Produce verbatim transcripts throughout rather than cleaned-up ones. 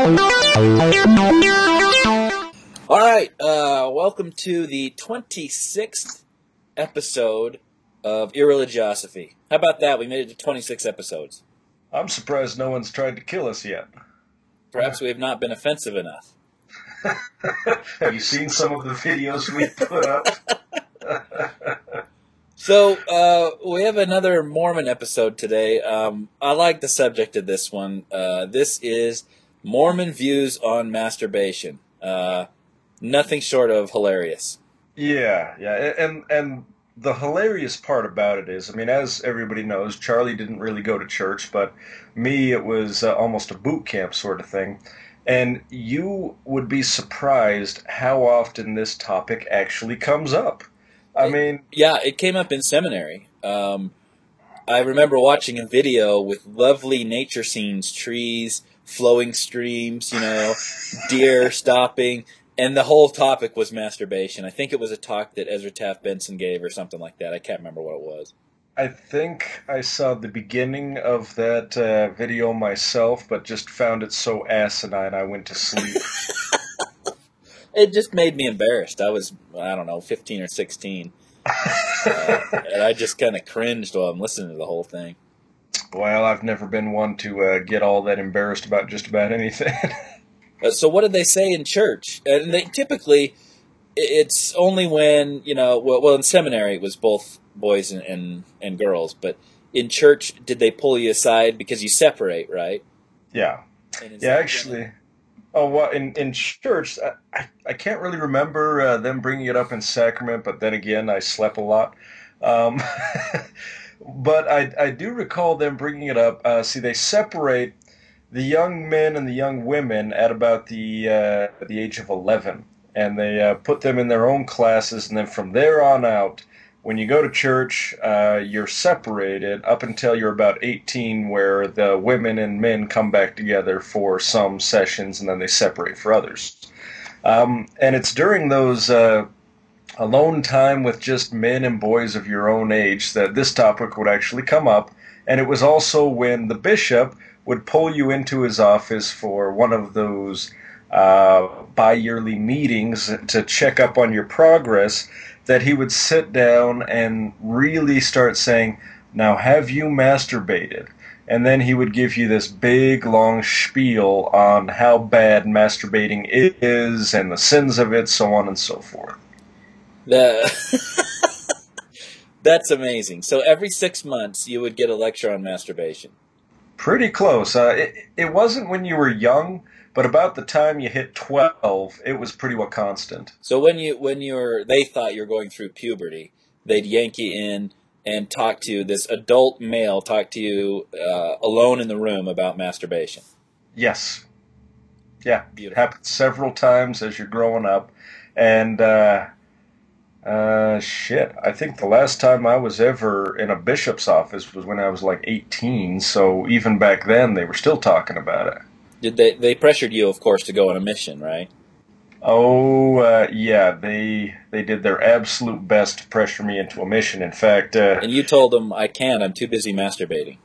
All right, uh, welcome to the twenty-sixth episode of Irreligiosophy. How about that? We made it to twenty-six episodes. I'm surprised no one's tried to kill us yet. Perhaps we have not been offensive enough. Have you seen some of the videos we put up? So, uh, we have another Mormon episode today. Um, I like the subject of this one. Uh, this is Mormon views on masturbation. Uh, nothing short of hilarious. Yeah, yeah, and and the hilarious part about it is, I mean, as everybody knows, Charlie didn't really go to church, but me, it was uh, almost a boot camp sort of thing. And you would be surprised how often this topic actually comes up. I mean... Yeah, it came up in seminary. Um, I remember watching a video with lovely nature scenes, trees, flowing streams, you know, deer stopping, and the whole topic was masturbation. I think it was a talk that Ezra Taft Benson gave or something like that. I can't remember what it was. I think I saw the beginning of that uh, video myself, but just found it so asinine I went to sleep. It just made me embarrassed. I was, I don't know, fifteen or sixteen. uh, and I just kind of cringed while I'm listening to the whole thing. Well, I've never been one to uh, get all that embarrassed about just about anything. uh, so what did they say in church? And they typically, it's only when, you know, well, well in seminary it was both boys and, and, and girls, but in church, did they pull you aside because you separate, right? Yeah. Yeah, actually... Gonna... Oh, well, in, in church, I, I can't really remember uh, them bringing it up in sacrament, but then again, I slept a lot. Um, but I, I do recall them bringing it up. Uh, see, they separate the young men and the young women at about the uh, the age of eleven, and they uh, put them in their own classes, and then from there on out, when you go to church, uh, you're separated up until you're about eighteen, where the women and men come back together for some sessions, and then they separate for others. Um, and it's during those uh, alone time with just men and boys of your own age that this topic would actually come up. And it was also when the bishop would pull you into his office for one of those uh, bi-yearly meetings to check up on your progress, that he would sit down and really start saying, now have you masturbated? And then he would give you this big, long spiel on how bad masturbating is and the sins of it, so on and so forth. The That's amazing. So every six months you would get a lecture on masturbation. Pretty close. Uh, it, it wasn't when you were young, but about the time you hit twelve, it was pretty well constant. So when you when you're they thought you were going through puberty, they'd yank you in and talk to you, this adult male talk to you uh, alone in the room about masturbation. Yes. Yeah. Beautiful. It happens several times as you're growing up. And, uh, uh, shit, I think the last time I was ever in a bishop's office was when I was like eighteen, so even back then they were still talking about it. Did they, they pressured you, of course, to go on a mission, right? Oh, uh, yeah, they they did their absolute best to pressure me into a mission. In fact... Uh, and you told them, I can't, I'm too busy masturbating.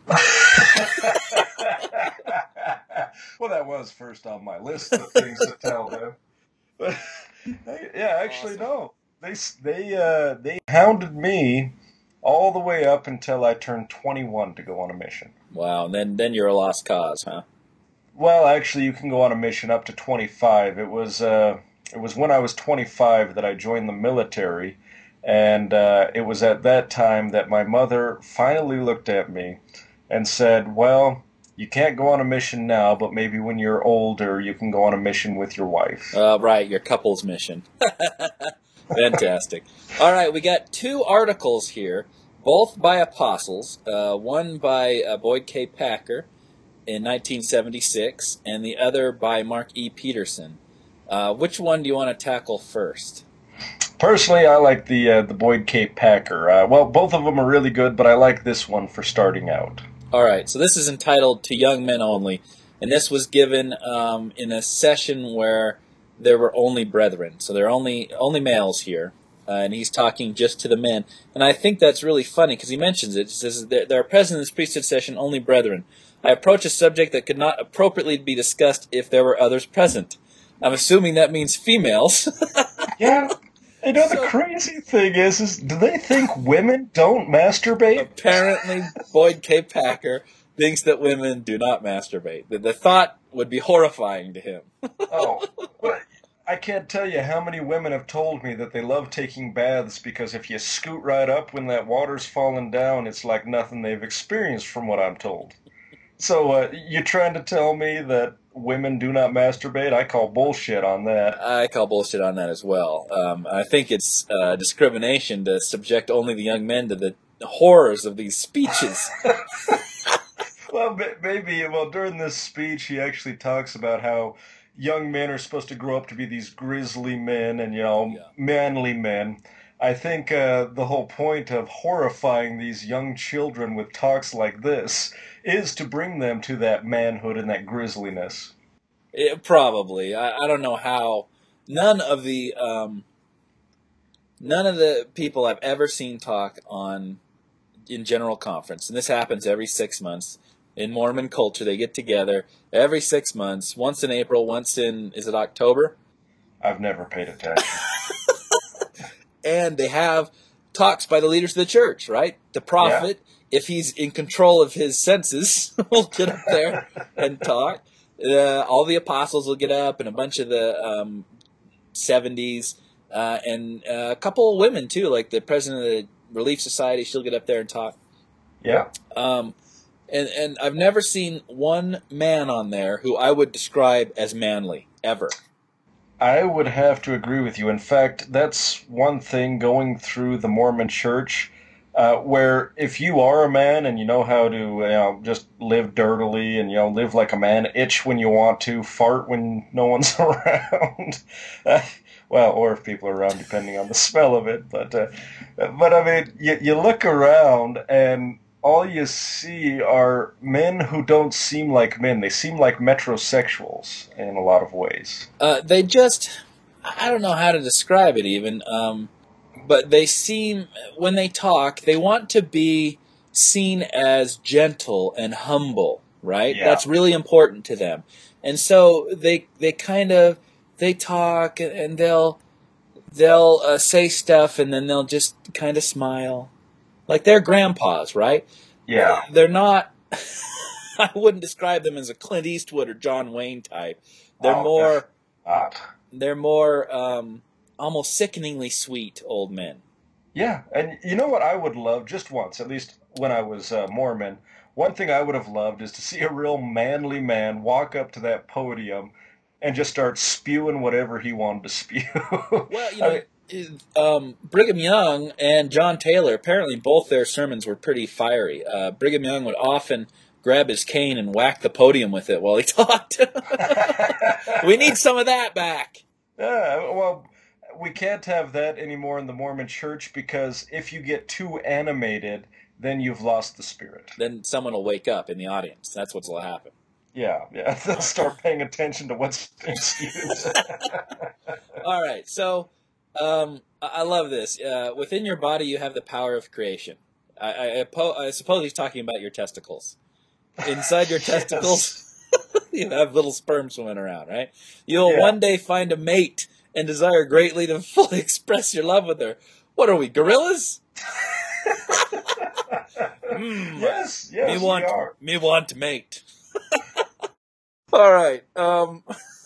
Well, that was first on my list of things to tell them. But, yeah, actually, awesome. No. They, they, uh, they hounded me all the way up until I turned twenty-one to go on a mission. Wow, and then, then you're a lost cause, huh? Well, actually, you can go on a mission up to twenty-five. It was uh, it was when I was twenty-five that I joined the military, and uh, it was at that time that my mother finally looked at me and said, well, you can't go on a mission now, but maybe when you're older, you can go on a mission with your wife. Uh, right, your couple's mission. Fantastic. All right, we got two articles here, both by apostles, uh, one by uh, Boyd K. Packer in nineteen seventy-six, and the other by Mark E. Peterson. Uh, which one do you want to tackle first? Personally, I like the uh, the Boyd K. Packer. Uh, well, both of them are really good, but I like this one for starting out. All right, so this is entitled To Young Men Only, and this was given um, in a session where there were only brethren, so there are only, only males here, uh, and he's talking just to the men. And I think that's really funny, because he mentions it. He says, there are present in this priesthood session only brethren. I approach a subject that could not appropriately be discussed if there were others present. I'm assuming that means females. Yeah. You know, the so, crazy thing is, is do they think women don't masturbate? Apparently, Boyd K. Packer thinks that women do not masturbate. The, the thought would be horrifying to him. Oh, but I can't tell you how many women have told me that they love taking baths because if you scoot right up when that water's falling down, it's like nothing they've experienced from what I'm told. So, uh, you're trying to tell me that women do not masturbate? I call bullshit on that. I call bullshit on that as well. Um, I think it's uh, discrimination to subject only the young men to the horrors of these speeches. Well, maybe, well, during this speech, he actually talks about how young men are supposed to grow up to be these grizzly men and, you know, yeah. manly men. I think uh, the whole point of horrifying these young children with talks like this is to bring them to that manhood and that grisliness. It, probably. I, I don't know how. None of the um, none of the people I've ever seen talk on in general conference, and this happens every six months in Mormon culture. They get together every six months, once in April, once in is it October? I've never paid attention. And they have talks by the leaders of the church, right? The prophet, yeah. if he's in control of his senses, will get up there and talk. Uh, all the apostles will get up, and a bunch of the um, seventies, uh, and uh, a couple of women, too, like the president of the Relief Society, she'll get up there and talk. Yeah. Um, and, and I've never seen one man on there who I would describe as manly, ever. I would have to agree with you. In fact, that's one thing going through the Mormon church, uh, where if you are a man and you know how to, you know, just live dirtily and, you know, live like a man, itch when you want to, fart when no one's around, uh, well, or if people are around, depending on the smell of it. But, uh, but I mean, you, you look around and all you see are men who don't seem like men. They seem like metrosexuals in a lot of ways. Uh, they just, I don't know how to describe it even, um, but they seem, when they talk, they want to be seen as gentle and humble, right? Yeah. That's really important to them. And so they they kind of, they talk and they'll, they'll uh, say stuff and then they'll just kind of smile. Like they're grandpas, right? Yeah. They're not, I wouldn't describe them as a Clint Eastwood or John Wayne type. They're oh, more, uh, they're more um, almost sickeningly sweet old men. Yeah, and you know what I would love, just once, at least when I was uh, Mormon, one thing I would have loved is to see a real manly man walk up to that podium and just start spewing whatever he wanted to spew. Well, you know, I mean, Um, Brigham Young and John Taylor, apparently both their sermons were pretty fiery. Uh, Brigham Young would often grab his cane and whack the podium with it while he talked. We need some of that back. Yeah, well, we can't have that anymore in the Mormon church because if you get too animated, then you've lost the spirit. Then someone will wake up in the audience. That's what's will happen. Yeah, yeah. They'll start paying attention to what's being spewed. All right, so... Um, I love this. Uh, within your body, you have the power of creation. I, I, I, I suppose he's talking about your testicles. Inside your testicles, you have little sperm swimming around, right? You'll yeah. one day find a mate and desire greatly to fully express your love with her. What are we, gorillas? mm, yes, yes, me want, we are. Me want to mate. All right. Um...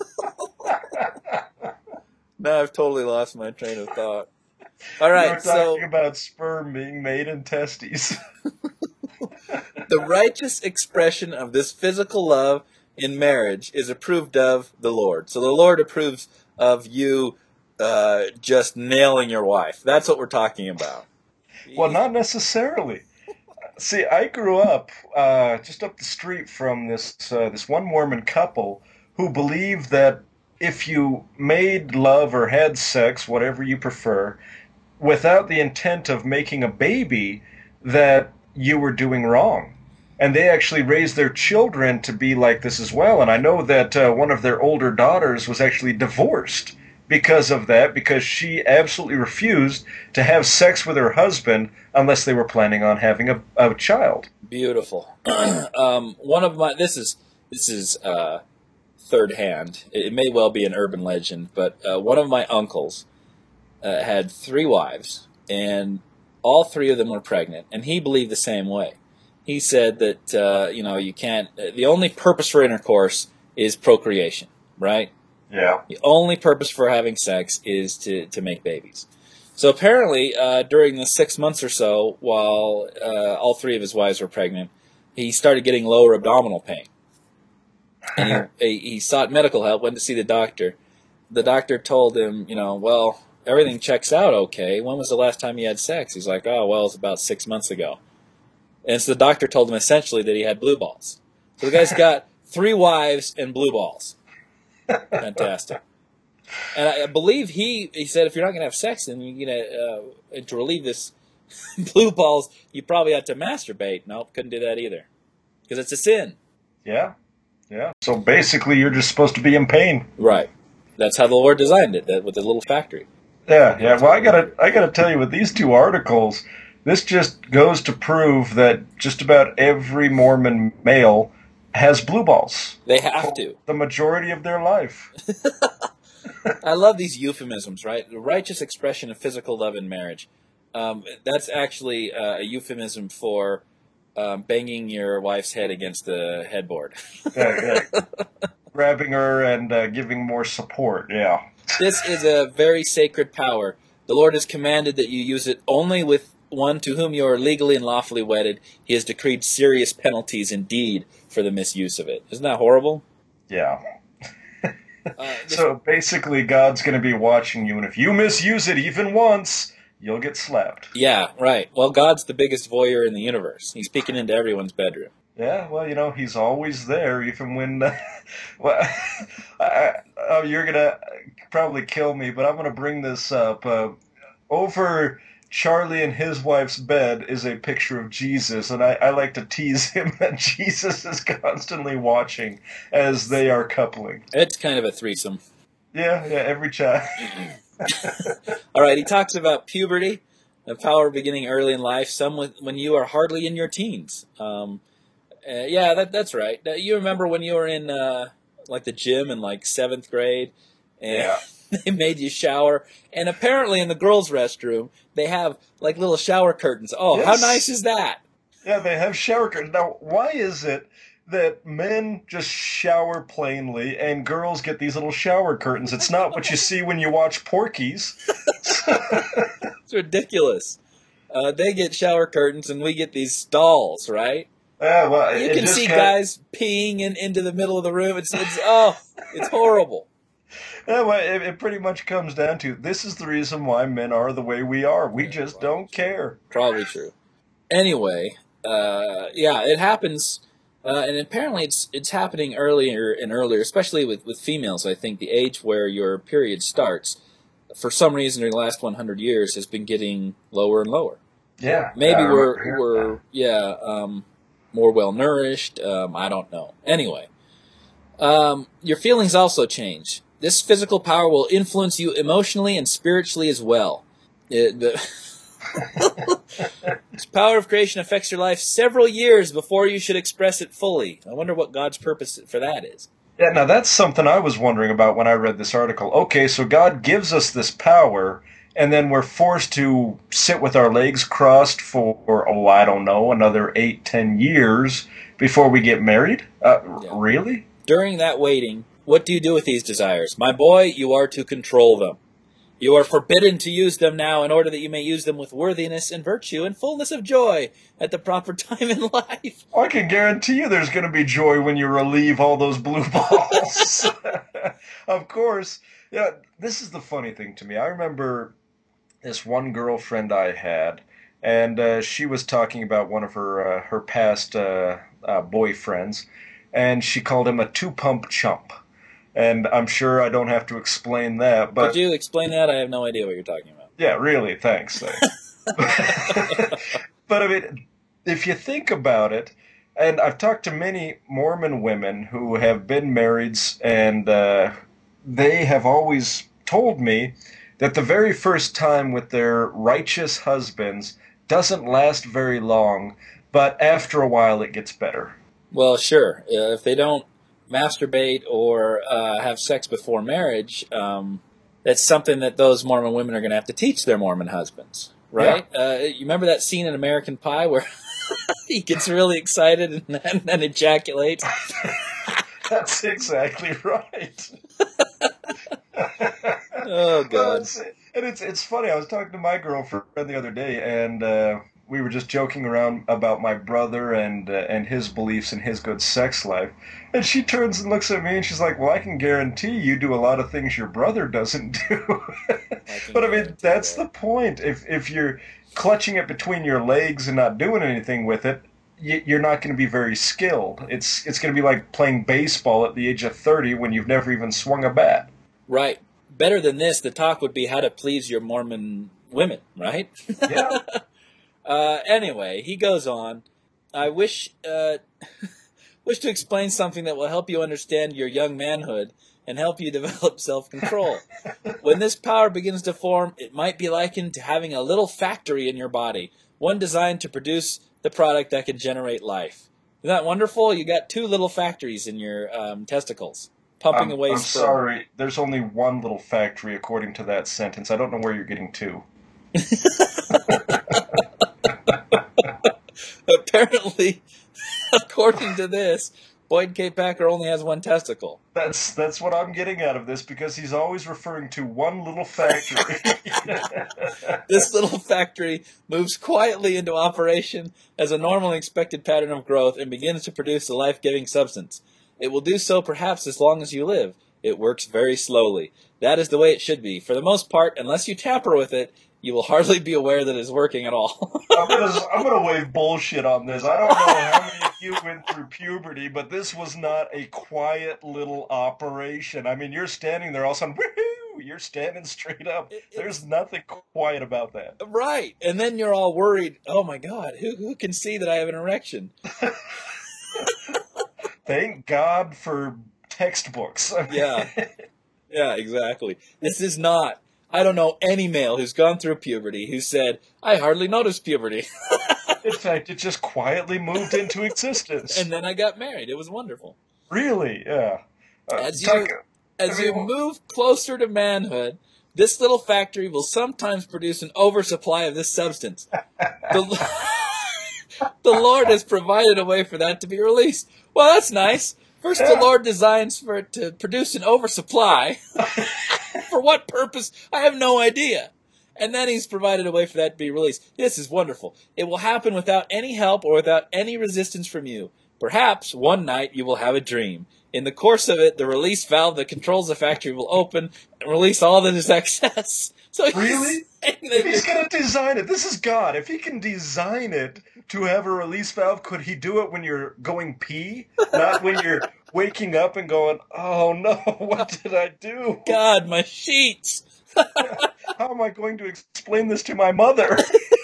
Now I've totally lost my train of thought. All right, We're so talking about sperm being made in testes. The righteous expression of this physical love in marriage is approved of the Lord. So the Lord approves of you uh, just nailing your wife. That's what we're talking about. Well, not necessarily. See, I grew up uh, just up the street from this uh, this one Mormon couple who believed that if you made love or had sex, whatever you prefer, without the intent of making a baby, that you were doing wrong. And they actually raised their children to be like this as well. And I know that uh, one of their older daughters was actually divorced because of that, because she absolutely refused to have sex with her husband unless they were planning on having a, a child. Beautiful. um, one of my this is this is uh, third hand. It, it may well be an urban legend, but uh, one of my uncles uh, had three wives, and all three of them were pregnant, and he believed the same way. He said that uh, you know you can't. The only purpose for intercourse is procreation, right? Yeah. The only purpose for having sex is to, to make babies. So apparently, uh, during the six months or so, while uh, all three of his wives were pregnant, he started getting lower abdominal pain. And he, he sought medical help, went to see the doctor. The doctor told him, you know, well, everything checks out okay. When was the last time you had sex? He's like, oh, well, it was about six months ago. And so the doctor told him essentially that he had blue balls. So the guy's got three wives and blue balls. Fantastic. And I believe he he said if you're not going to have sex and you're going to uh, to relieve this blue balls, you probably have to masturbate. Nope, couldn't do that either because it's a sin. Yeah, yeah. So basically, you're just supposed to be in pain. Right. That's how the Lord designed it, that with the little factory. Yeah, yeah. Well, I gotta I gotta tell you, with these two articles, this just goes to prove that just about every Mormon male has blue balls. They have to. The majority of their life. I love these euphemisms, right? The righteous expression of physical love in marriage. Um, that's actually uh, a euphemism for um, banging your wife's head against the headboard. Yeah, yeah. Grabbing her and uh, giving more support, yeah. This is a very sacred power. The Lord has commanded that you use it only with one to whom you are legally and lawfully wedded. He has decreed serious penalties indeed for the misuse of it. Isn't that horrible? Yeah. Uh, so basically, God's going to be watching you, and if you misuse it even once, you'll get slapped. Yeah, right. Well, God's the biggest voyeur in the universe. He's peeking into everyone's bedroom. Yeah, well, you know, he's always there, even when... Uh, well, I, I, you're going to probably kill me, but I'm going to bring this up. Uh, over Charlie and his wife's bed is a picture of Jesus, and I, I like to tease him that Jesus is constantly watching as they are coupling. It's kind of a threesome. Yeah, yeah, every child. All right, he talks about puberty, the power beginning early in life, some with, when you are hardly in your teens. Um, uh, yeah, that, that's right. Uh, you remember when you were in uh, like the gym in like seventh grade, and yeah. they made you shower, and apparently in the girls' restroom they have like little shower curtains. Oh, yes. How nice is that? Yeah, they have shower curtains. Now, why is it that men just shower plainly and girls get these little shower curtains? It's not what you see when you watch Porky's. It's ridiculous. Uh, they get shower curtains and we get these stalls, right? Yeah, well, you can see kinda... guys peeing in, into the middle of the room. It's, it's oh, it's horrible. Yeah, well, it, it pretty much comes down to this is the reason why men are the way we are. We yeah, just don't true. care. Probably true. Anyway, uh, yeah, it happens, uh, and apparently it's it's happening earlier and earlier, especially with, with females. I think the age where your period starts, for some reason, in the last one hundred years, has been getting lower and lower. Yeah, maybe yeah, we're we're yeah um, more well nourished. Um, I don't know. Anyway, um, your feelings also change. This physical power will influence you emotionally and spiritually as well. It, the this power of creation affects your life several years before you should express it fully. I wonder what God's purpose for that is. Yeah, now that's something I was wondering about when I read this article. Okay, so God gives us this power, and then we're forced to sit with our legs crossed for, oh, I don't know, another eight, ten years before we get married? Uh, yeah. Really? During that waiting, what do you do with these desires? My boy, you are to control them. You are forbidden to use them now in order that you may use them with worthiness and virtue and fullness of joy at the proper time in life. I can guarantee you there's going to be joy when you relieve all those blue balls. Of course. Yeah, this is the funny thing to me. I remember this one girlfriend I had, and uh, she was talking about one of her, uh, her past uh, uh, boyfriends, and she called him a two-pump chump. And I'm sure I don't have to explain that. But could you explain that? I have no idea what you're talking about. Yeah, really, thanks. But I mean, if you think about it, and I've talked to many Mormon women who have been marrieds, and uh, they have always told me that the very first time with their righteous husbands doesn't last very long, but after a while it gets better. Well, sure. Uh, if they don't masturbate or uh, have sex before marriage, um, that's something that those Mormon women are going to have to teach their Mormon husbands, right? Yeah. Uh, you remember that scene in American Pie where he gets really excited and, and then ejaculates? That's exactly right. Oh, God. Uh, and it's it's funny. I was talking to my girlfriend the other day, and uh, we were just joking around about my brother and uh, and his beliefs and his good sex life. And she turns and looks at me, and she's like, "Well, I can guarantee you do a lot of things your brother doesn't do." I but I mean, that's that. the point. If if you're clutching it between your legs and not doing anything with it, you're not going to be very skilled. It's it's going to be like playing baseball at the age of thirty when you've never even swung a bat. Right. Better than this, the talk would be how to please your Mormon women, right? Yeah. uh, anyway, he goes on. I wish uh, wish to explain something that will help you understand your young manhood and help you develop self-control. When this power begins to form, it might be likened to having a little factory in your body, one designed to produce the product that can generate life. Isn't that wonderful? You got two little factories in your um, testicles. Pumping I'm, away I'm sperm. sorry. There's only one little factory according to that sentence. I don't know where you're getting to. Apparently, according to this, Boyd K. Packer only has one testicle. That's that's what I'm getting out of this, because he's always referring to one little factory. This little factory moves quietly into operation as a normal and expected pattern of growth and begins to produce a life-giving substance. It will do so perhaps as long as you live. It works very slowly. That is the way it should be. For the most part, unless you tamper with it, you will hardly be aware that it is working at all. I'm gonna I'm gonna wave bullshit on this. I don't know how many of you went through puberty, but this was not a quiet little operation. I mean, you're standing there all of a sudden, woohoo! You're standing straight up. It, There's nothing quiet about that. Right. And then you're all worried, oh my God, who who can see that I have an erection? Thank God for textbooks. Yeah. Yeah, exactly. This is not, I don't know any male who's gone through puberty who said, I hardly noticed puberty. In fact, it just quietly moved into existence. And then I got married. It was wonderful. Really? Yeah. Uh, as you, talk, as I mean, you move closer to manhood, this little factory will sometimes produce an oversupply of this substance. The, the Lord has provided a way for that to be released. Well, that's nice. First, yeah. The Lord designs for it to produce an oversupply. For what purpose? I have no idea. And then he's provided a way for that to be released. This is wonderful. It will happen without any help or without any resistance from you. Perhaps one night you will have a dream. In the course of it, the release valve that controls the factory will open and release all that is excess. So really? If he's going to design it, this is God. If he can design it to have a release valve, could he do it when you're going pee? Not when you're waking up and going, oh no, what did I do? God, my sheets. How am I going to explain this to my mother?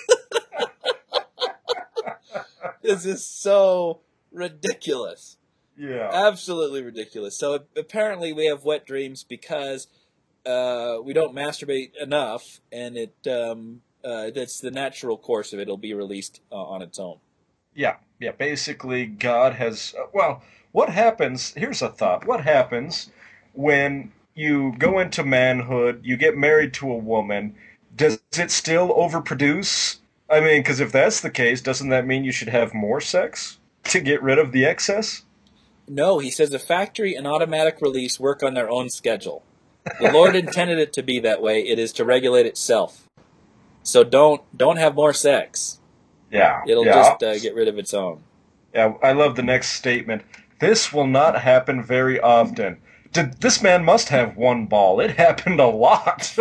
This is so ridiculous. Yeah. Absolutely ridiculous. So apparently we have wet dreams because uh, we don't masturbate enough, and it um, uh, that's the natural course of it. It'll be released uh, on its own. Yeah. Yeah. Basically, God has... Uh, well, what happens... Here's a thought. What happens when you go into manhood, you get married to a woman, does it still overproduce? I mean, because if that's the case, doesn't that mean you should have more sex to get rid of the excess? No, he says the factory and automatic release work on their own schedule. The Lord intended it to be that way. It is to regulate itself. So don't don't have more sex. Yeah. It'll yeah. just uh, get rid of its own. Yeah, I love the next statement. This will not happen very often. Did, this man must have one ball. It happened a lot.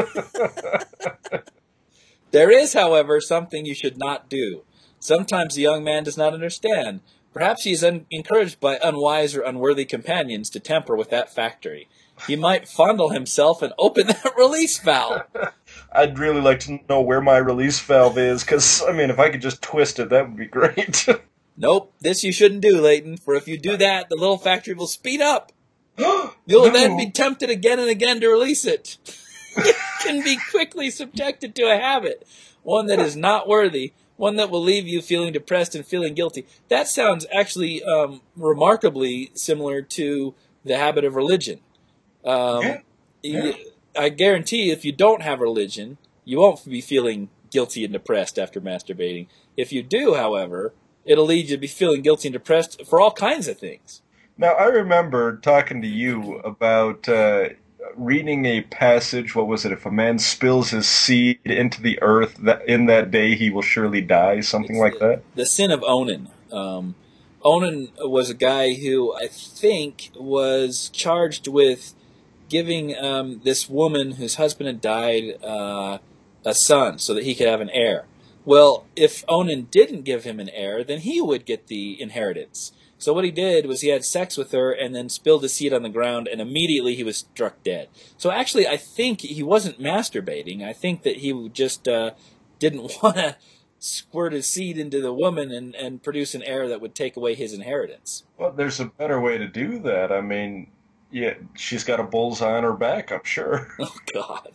There is, however, something you should not do. Sometimes the young man does not understand. Perhaps he is un- encouraged by unwise or unworthy companions to tamper with that factory. He might fondle himself and open that release valve. I'd really like to know where my release valve is, because, I mean, if I could just twist it, that would be great. Nope, this you shouldn't do, Leighton, for if you do that, the little factory will speed up. You'll no. then be tempted again and again to release it. can be quickly subjected to a habit, one that is not worthy, one that will leave you feeling depressed and feeling guilty. That sounds actually um, remarkably similar to the habit of religion. Um, Yeah. Yeah. I guarantee if you don't have religion, you won't be feeling guilty and depressed after masturbating. If you do, however, it'll lead you to be feeling guilty and depressed for all kinds of things. Now, I remember talking to you about uh, reading a passage. What was it? If a man spills his seed into the earth, that in that day he will surely die. Something It's like the, that. the sin of Onan. Um, Onan was a guy who I think was charged with giving um, this woman whose husband had died uh, a son so that he could have an heir. Well, if Onan didn't give him an heir, then he would get the inheritance. So what he did was he had sex with her and then spilled the seed on the ground, and immediately he was struck dead. So actually, I think he wasn't masturbating. I think that he just uh, didn't want to squirt his seed into the woman and, and produce an heir that would take away his inheritance. Well, there's a better way to do that. I mean, yeah, she's got a bullseye on her back, I'm sure. Oh, God.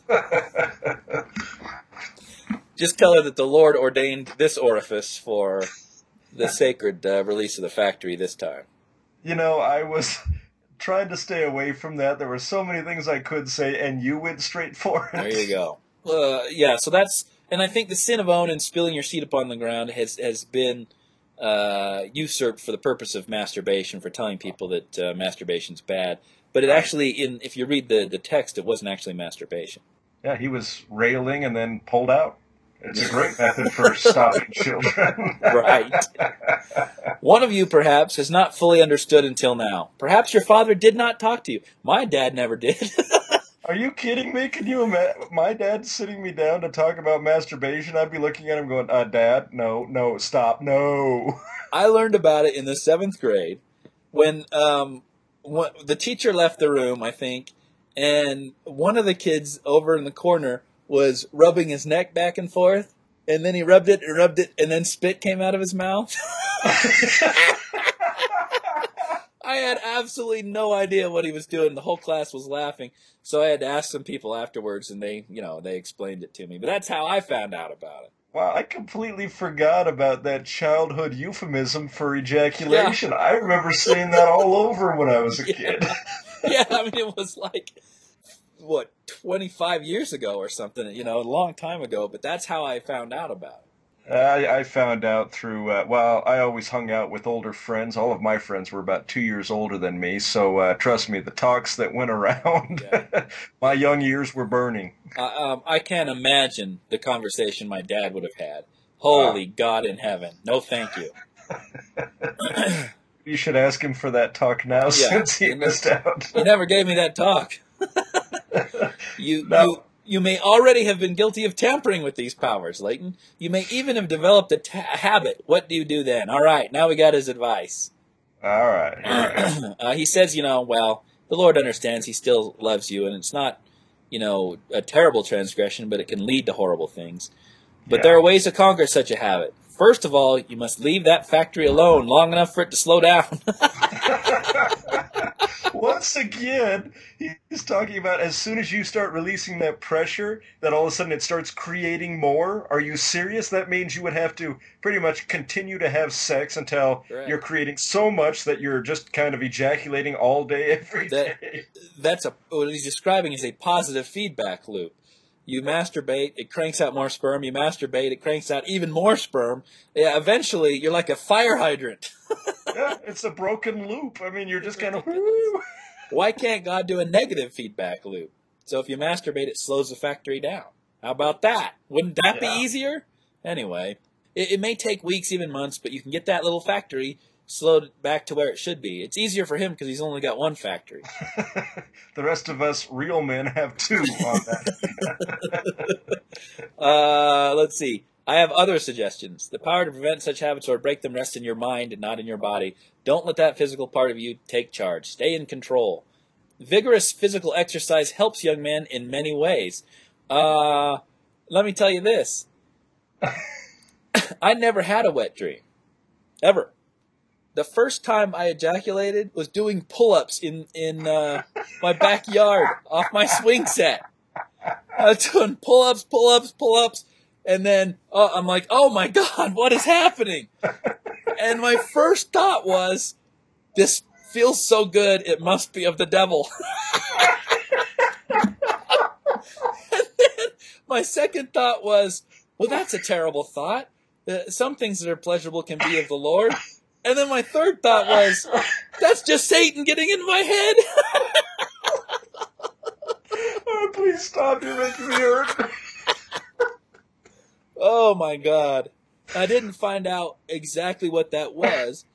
Just tell her that the Lord ordained this orifice for the sacred uh, release of the factory this time. You know, I was trying to stay away from that. There were so many things I could say, and you went straight for it. There you go. Uh, yeah, so that's, and I think the sin of Onan, spilling your seed upon the ground, has has been uh, usurped for the purpose of masturbation, for telling people that uh, masturbation's bad. But it actually, in if you read the, the text, it wasn't actually masturbation. Yeah, he was railing and then pulled out. It's a great method for stopping children. Right. One of you, perhaps, has not fully understood until now. Perhaps your father did not talk to you. My dad never did. Are you kidding me? Can you imagine my dad sitting me down to talk about masturbation? I'd be looking at him going, uh, Dad, no, no, stop, no. I learned about it in the seventh grade when, um, when the teacher left the room, I think, and one of the kids over in the corner was rubbing his neck back and forth, and then he rubbed it and rubbed it, and then spit came out of his mouth. I had absolutely no idea what he was doing. The whole class was laughing, so I had to ask some people afterwards, and they, you know, they explained it to me. But that's how I found out about it. Wow, I completely forgot about that childhood euphemism for ejaculation. Yeah. I remember saying that all over when I was a yeah. kid. Yeah, I mean, it was like, what, twenty-five years ago or something, you know, a long time ago, but that's how I found out about it. I, I found out through, uh, well, I always hung out with older friends. All of my friends were about two years older than me, so uh, trust me, the talks that went around, yeah. My young years were burning. Uh, um, I can't imagine the conversation my dad would have had. Holy uh, God in heaven. No thank you. You should ask him for that talk now, yeah. Since he missed out. He never gave me that talk. you, no. you, you may already have been guilty of tampering with these powers, Leighton. You may even have developed a ta- habit. What do you do then? All right, now we got his advice. All right. All right. uh, he says, you know, well, the Lord understands he still loves you, and it's not, you know, a terrible transgression, but it can lead to horrible things. But yeah. There are ways to conquer such a habit. First of all, you must leave that factory alone long enough for it to slow down. Once again, he's talking about as soon as you start releasing that pressure, that all of a sudden it starts creating more. Are you serious? That means you would have to pretty much continue to have sex until right. You're creating so much that you're just kind of ejaculating all day, every that, day. That's a, what he's describing is a positive feedback loop. You masturbate, it cranks out more sperm. You masturbate, it cranks out even more sperm. Yeah, eventually, you're like a fire hydrant. Yeah, it's a broken loop. I mean, you're just kind of... Whoo. Why can't God do a negative feedback loop? So if you masturbate, it slows the factory down. How about that? Wouldn't that yeah. be easier? Anyway, it, it may take weeks, even months, but you can get that little factory slowed back to where it should be. It's easier for him because he's only got one factory. The rest of us real men have two on that. uh, let's see. I have other suggestions. The power to prevent such habits or break them rests in your mind and not in your body. Don't let that physical part of you take charge. Stay in control. Vigorous physical exercise helps young men in many ways. Uh, let me tell you this. I never had a wet dream. Ever. The first time I ejaculated was doing pull-ups in, in uh, my backyard off my swing set. I was doing pull-ups, pull-ups, pull-ups, and then uh, I'm like, oh my God, what is happening? And my first thought was, this feels so good, it must be of the devil. And then my second thought was, well, that's a terrible thought. Uh, some things that are pleasurable can be of the Lord. And then my third thought was, that's just Satan getting in my head. Oh, please stop. You're making me hurt. Oh, my God. I didn't find out exactly what that was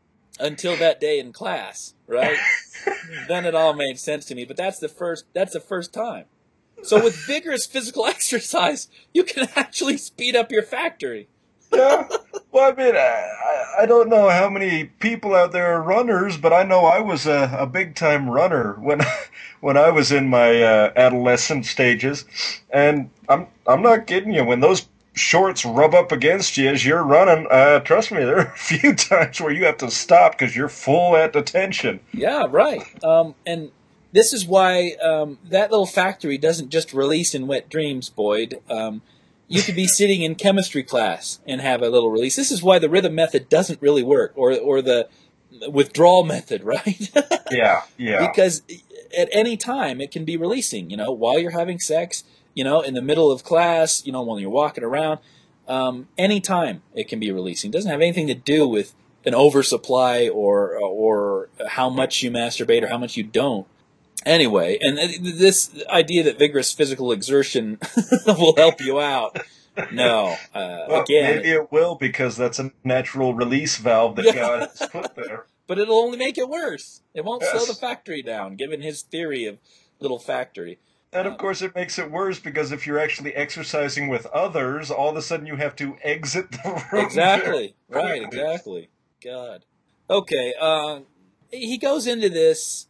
until that day in class, right? Then it all made sense to me. But that's the first, that's the first time. So with vigorous physical exercise, you can actually speed up your factory. Yeah. Well, I mean, I, I don't know how many people out there are runners, but I know I was a, a big-time runner when when I was in my uh, adolescent stages. And I'm I'm not kidding you. When those shorts rub up against you as you're running, uh, trust me, there are a few times where you have to stop because you're full at attention. Yeah, right. Um, and this is why um, that little factory doesn't just release in wet dreams, Boyd. Um, you could be sitting in chemistry class and have a little release. This is why the rhythm method doesn't really work, or or the withdrawal method, right? Yeah, yeah. Because at any time it can be releasing, you know, while you're having sex, you know, in the middle of class, you know, when you're walking around, um, any time it can be releasing. It doesn't have anything to do with an oversupply or or how much you masturbate or how much you don't. Anyway, and this idea that vigorous physical exertion will help you out, no. Uh, well, again, maybe it will, because that's a natural release valve that yeah. God has put there. But it'll only make it worse. It won't Yes. slow the factory down, given his theory of little factory. And of course, it makes it worse because if you're actually exercising with others, all of a sudden you have to exit the room. Exactly. Right, exactly. God. Okay, uh, he goes into this.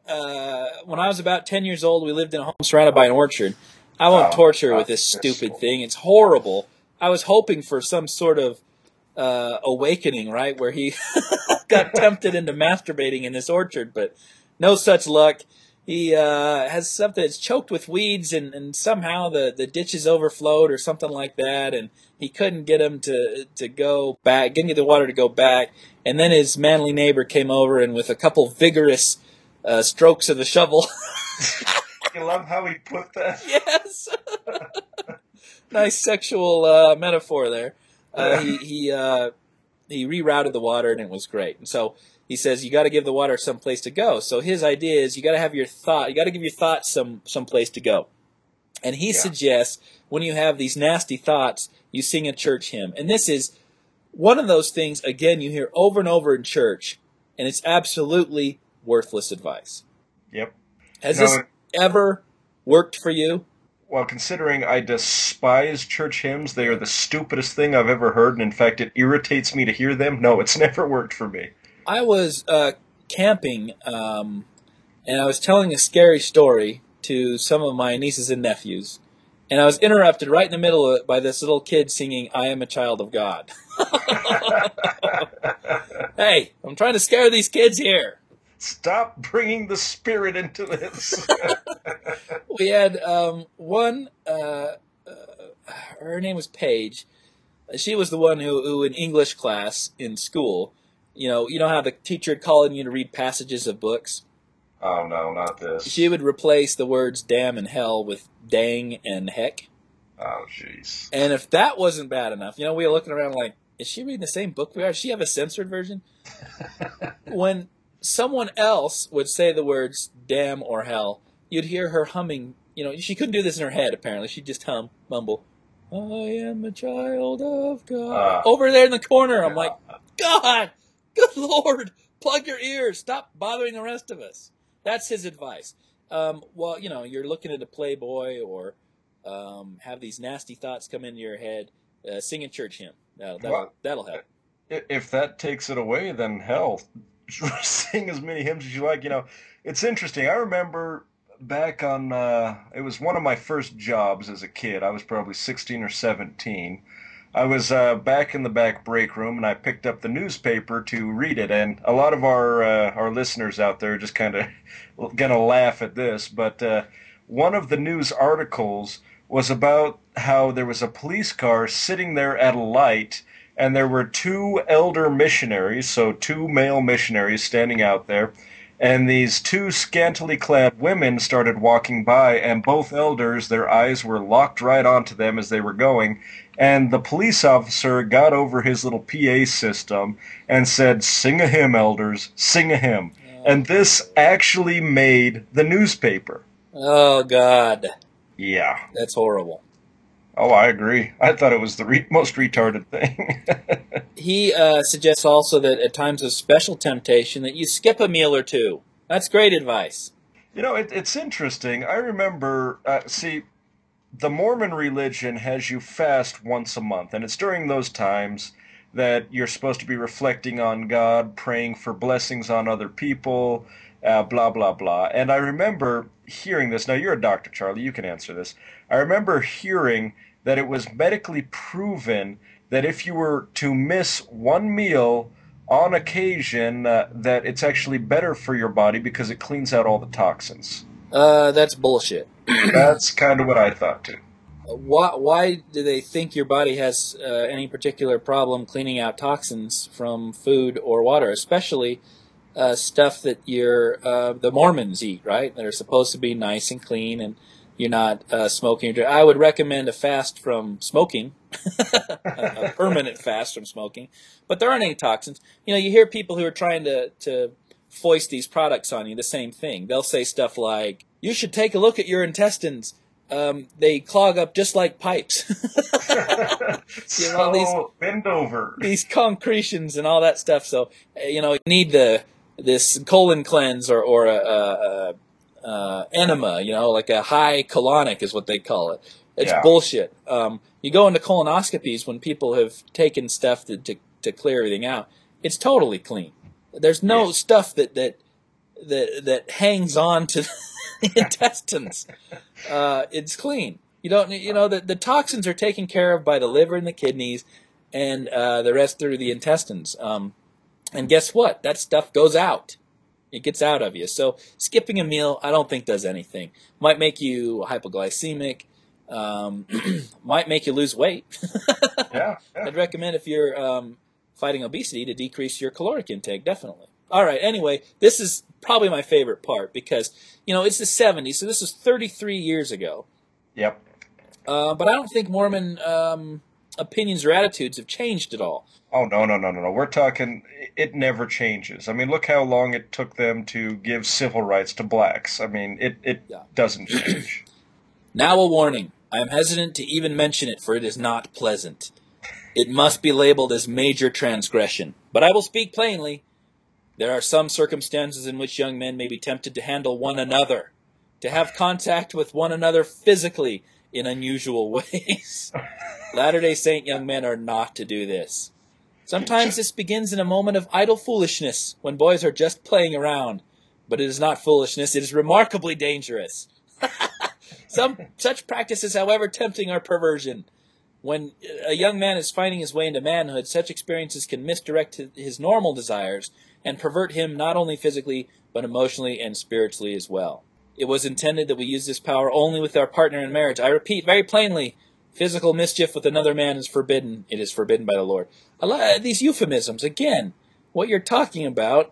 Uh, when I was about ten years old, we lived in a home surrounded by an orchard. I won't Oh, torture God, with this stupid so... thing. It's horrible. I was hoping for some sort of uh, awakening, right, where he got tempted into masturbating in this orchard, but no such luck. He uh, has something that's choked with weeds, and, and somehow the, the ditches overflowed or something like that, and he couldn't get him to to go back, couldn't get the water to go back. And then his manly neighbor came over, and with a couple vigorous uh, strokes of the shovel. You love how he put that? Yes. Nice sexual uh, metaphor there. Uh, he he uh, he rerouted the water, and it was great. And so he says you got to give the water some place to go. So his idea is you got to have your thought, you got to give your thoughts some some place to go. And he yeah. suggests when you have these nasty thoughts, you sing a church hymn. And this is one of those things, again, you hear over and over in church, and it's absolutely worthless advice. Yep. Has no, this ever worked for you? Well, considering I despise church hymns, they are the stupidest thing I've ever heard, and in fact, it irritates me to hear them. No, it's never worked for me. I was uh, camping, um, and I was telling a scary story to some of my nieces and nephews, and I was interrupted right in the middle of it by this little kid singing, "I am a child of God." Hey, I'm trying to scare these kids here. Stop bringing the spirit into this. We had um, one, uh, uh, her name was Paige. She was the one who, who in English class in school, you know, you know how the teacher would call on you to read passages of books? Oh, no, not this. She would replace the words damn and hell with dang and heck. Oh, jeez. And if that wasn't bad enough, you know, we were looking around like, is she reading the same book we are? Does she have a censored version? When someone else would say the words damn or hell, you'd hear her humming. You know, she couldn't do this in her head, apparently. She'd just hum, mumble, I am a child of God. Uh, Over there in the corner, I'm like, God, good Lord, plug your ears. Stop bothering the rest of us. That's his advice. Um, well, you know, you're looking at a Playboy or um, have these nasty thoughts come into your head, uh, sing a church hymn. That'll, that'll, well, that'll help. If that takes it away, then hell, sing as many hymns as you like. You know, it's interesting. I remember back on, uh, it was one of my first jobs as a kid. I was probably sixteen or seventeen. I was uh, back in the back break room, and I picked up the newspaper to read it. And a lot of our uh, our listeners out there are just kind of going to laugh at this, but uh, one of the news articles was about how there was a police car sitting there at a light, and there were two elder missionaries, so two male missionaries standing out there, and these two scantily clad women started walking by, and both elders, their eyes were locked right onto them as they were going, and the police officer got over his little P A system and said, "Sing a hymn, elders, sing a hymn." And this actually made the newspaper. Oh, God. Yeah. That's horrible. Oh, I agree. I thought it was the re- most retarded thing. He uh, suggests also that at times of special temptation that you skip a meal or two. That's great advice. You know, it, it's interesting. I remember, uh, see, the Mormon religion has you fast once a month, and it's during those times that you're supposed to be reflecting on God, praying for blessings on other people, uh, blah, blah, blah. And I remember hearing this. Now, you're a doctor, Charlie. You can answer this. I remember hearing that it was medically proven that if you were to miss one meal on occasion, uh, that it's actually better for your body because it cleans out all the toxins. Uh, that's bullshit. That's kind of what I thought, too. Why, why do they think your body has uh, any particular problem cleaning out toxins from food or water, especially uh, stuff that you're, uh, the Mormons eat, right? That are supposed to be nice and clean, and you're not uh, smoking. I would recommend a fast from smoking, a, a permanent fast from smoking, but there aren't any toxins. You know, you hear people who are trying to, to foist these products on you, the same thing. They'll say stuff like, "You should take a look at your intestines. Um, they clog up just like pipes." You know, so these, bend over. These concretions and all that stuff. So, you know, you need the this colon cleanse or, or a, a, a, a enema, you know, like a high colonic is what they call it. It's yeah. bullshit. Um, you go into colonoscopies when people have taken stuff to, to, to clear everything out. It's totally clean. There's no yeah. stuff that, that, that, that hangs on to the intestines. Uh, it's clean. You don't, you know, the, the toxins are taken care of by the liver and the kidneys, and uh, the rest through the intestines. Um, and guess what? That stuff goes out. It gets out of you. So skipping a meal, I don't think does anything. Might make you hypoglycemic. Um, might make you lose weight. yeah, yeah. I'd recommend if you're um, fighting obesity to decrease your caloric intake. Definitely. All right. Anyway, this is probably my favorite part because, you know, it's the seventies, so this is thirty-three years ago. Yep. Uh, but I don't think Mormon um, opinions or attitudes have changed at all. Oh, no, no, no, no, no. We're talking, it never changes. I mean, look how long it took them to give civil rights to blacks. I mean, it, it yeah. doesn't change. Now a warning. I am hesitant to even mention it, for it is not pleasant. It must be labeled as major transgression. But I will speak plainly. There are some circumstances in which young men may be tempted to handle one another, to have contact with one another physically in unusual ways. Latter-day Saint young men are not to do this. Sometimes this begins in a moment of idle foolishness, when boys are just playing around. But it is not foolishness, it is remarkably dangerous. Some such practices, however tempting, are perversion. When a young man is finding his way into manhood, such experiences can misdirect his normal desires and pervert him not only physically, but emotionally and spiritually as well. It was intended that we use this power only with our partner in marriage. I repeat very plainly, physical mischief with another man is forbidden. It is forbidden by the Lord. I love these euphemisms. Again, what you're talking about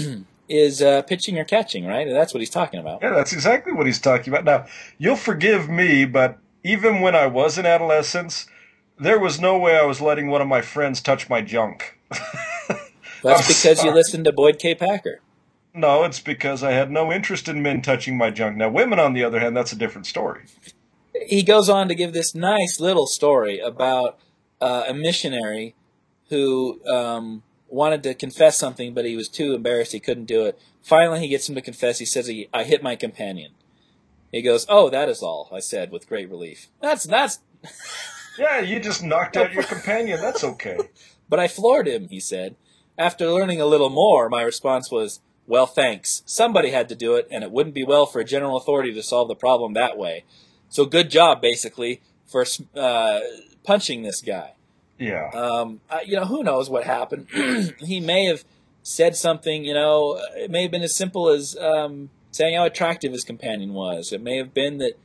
is uh, pitching or catching, right? That's what he's talking about. Yeah, that's exactly what he's talking about. Now, you'll forgive me, but even when I was in adolescence, there was no way I was letting one of my friends touch my junk. That's because sorry. You listened to Boyd K. Packer. No, it's because I had no interest in men touching my junk. Now, women, on the other hand, that's a different story. He goes on to give this nice little story about uh, a missionary who um, wanted to confess something, but he was too embarrassed. He couldn't do it. Finally, he gets him to confess. He says, I hit my companion. He goes, "Oh, that is all," I said with great relief. That's, that's... Yeah, you just knocked out your companion. That's okay. But I floored him, he said. After learning a little more, my response was, "Well, thanks. Somebody had to do it, and it wouldn't be well for a general authority to solve the problem that way. So good job, basically, for uh, punching this guy." Yeah. Um, I, you know, who knows what happened? He may have said something, you know, it may have been as simple as um, saying how attractive his companion was. It may have been that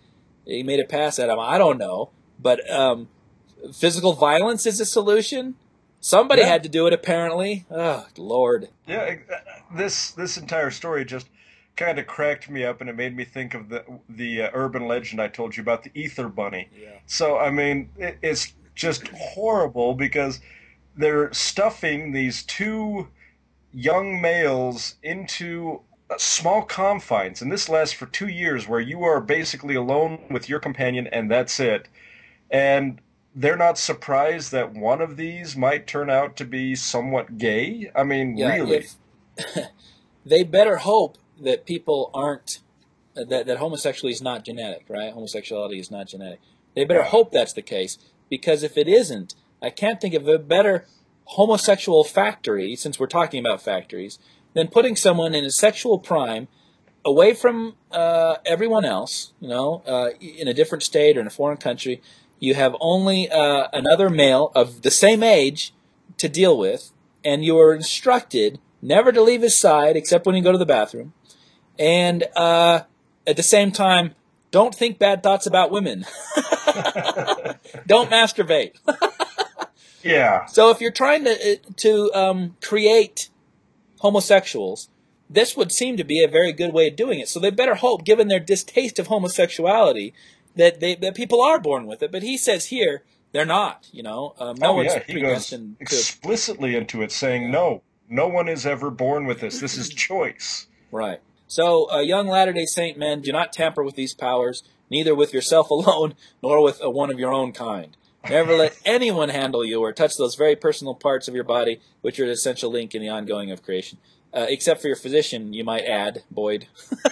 He made a pass at him. I don't know. But um, physical violence is a solution? Somebody Yeah. had to do it, apparently. Oh, Lord. Yeah, this this entire story just kind of cracked me up, and it made me think of the the uh, urban legend I told you about, the Ether Bunny. Yeah. So, I mean, it, it's just horrible because they're stuffing these two young males into uh, small confines, and this lasts for two years where you are basically alone with your companion, and that's it. And they're not surprised that one of these might turn out to be somewhat gay. I mean, Yeah, really. if they better hope that people aren't, that, that homosexuality is not genetic, right? Homosexuality is not genetic. They better Yeah. hope that's the case, because if it isn't, I can't think of a better homosexual factory, since we're talking about factories, than putting someone in a sexual prime away from uh, everyone else, you know, uh, in a different state or in a foreign country. You have only uh, another male of the same age to deal with, and you are instructed never to leave his side except when you go to the bathroom. And uh, at the same time, don't think bad thoughts about women. Don't masturbate. Yeah. So if you're trying to to um, create homosexuals, this would seem to be a very good way of doing it. So they better hope, given their distaste of homosexuality, that they that people are born with it. But he says here they're not. You know, um, no Oh, one's yeah. He goes predestined to. explicitly into it, saying, Yeah. no, no one is ever born with this. This is choice. Right. So, uh, young Latter-day Saint men, do not tamper with these powers, neither with yourself alone, nor with uh, one of your own kind. Never let anyone handle you or touch those very personal parts of your body, which are an essential link in the ongoing of creation. Uh, except for your physician, you might add, Boyd.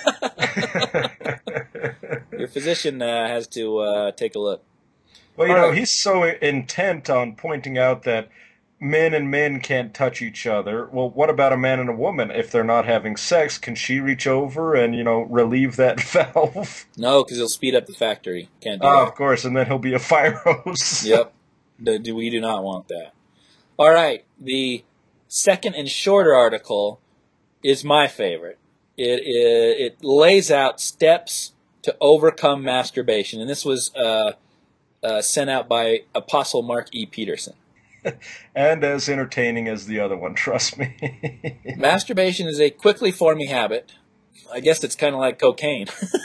Your physician uh, has to uh, take a look. Well, you All know, right. he's so intent on pointing out that men and men can't touch each other. Well, what about a man and a woman? If they're not having sex, can she reach over and, you know, relieve that valve? No, because he'll speed up the factory. Can't do Ah, that. of course, and then he'll be a fire hose. Yep. The- do- We do not want that. All right. The second and shorter article is my favorite. It, it, it lays out steps to overcome masturbation. And this was uh, uh, sent out by Apostle Mark E. Peterson. And as entertaining as the other one, trust me. Masturbation is a quickly forming habit. I guess it's kind of like cocaine.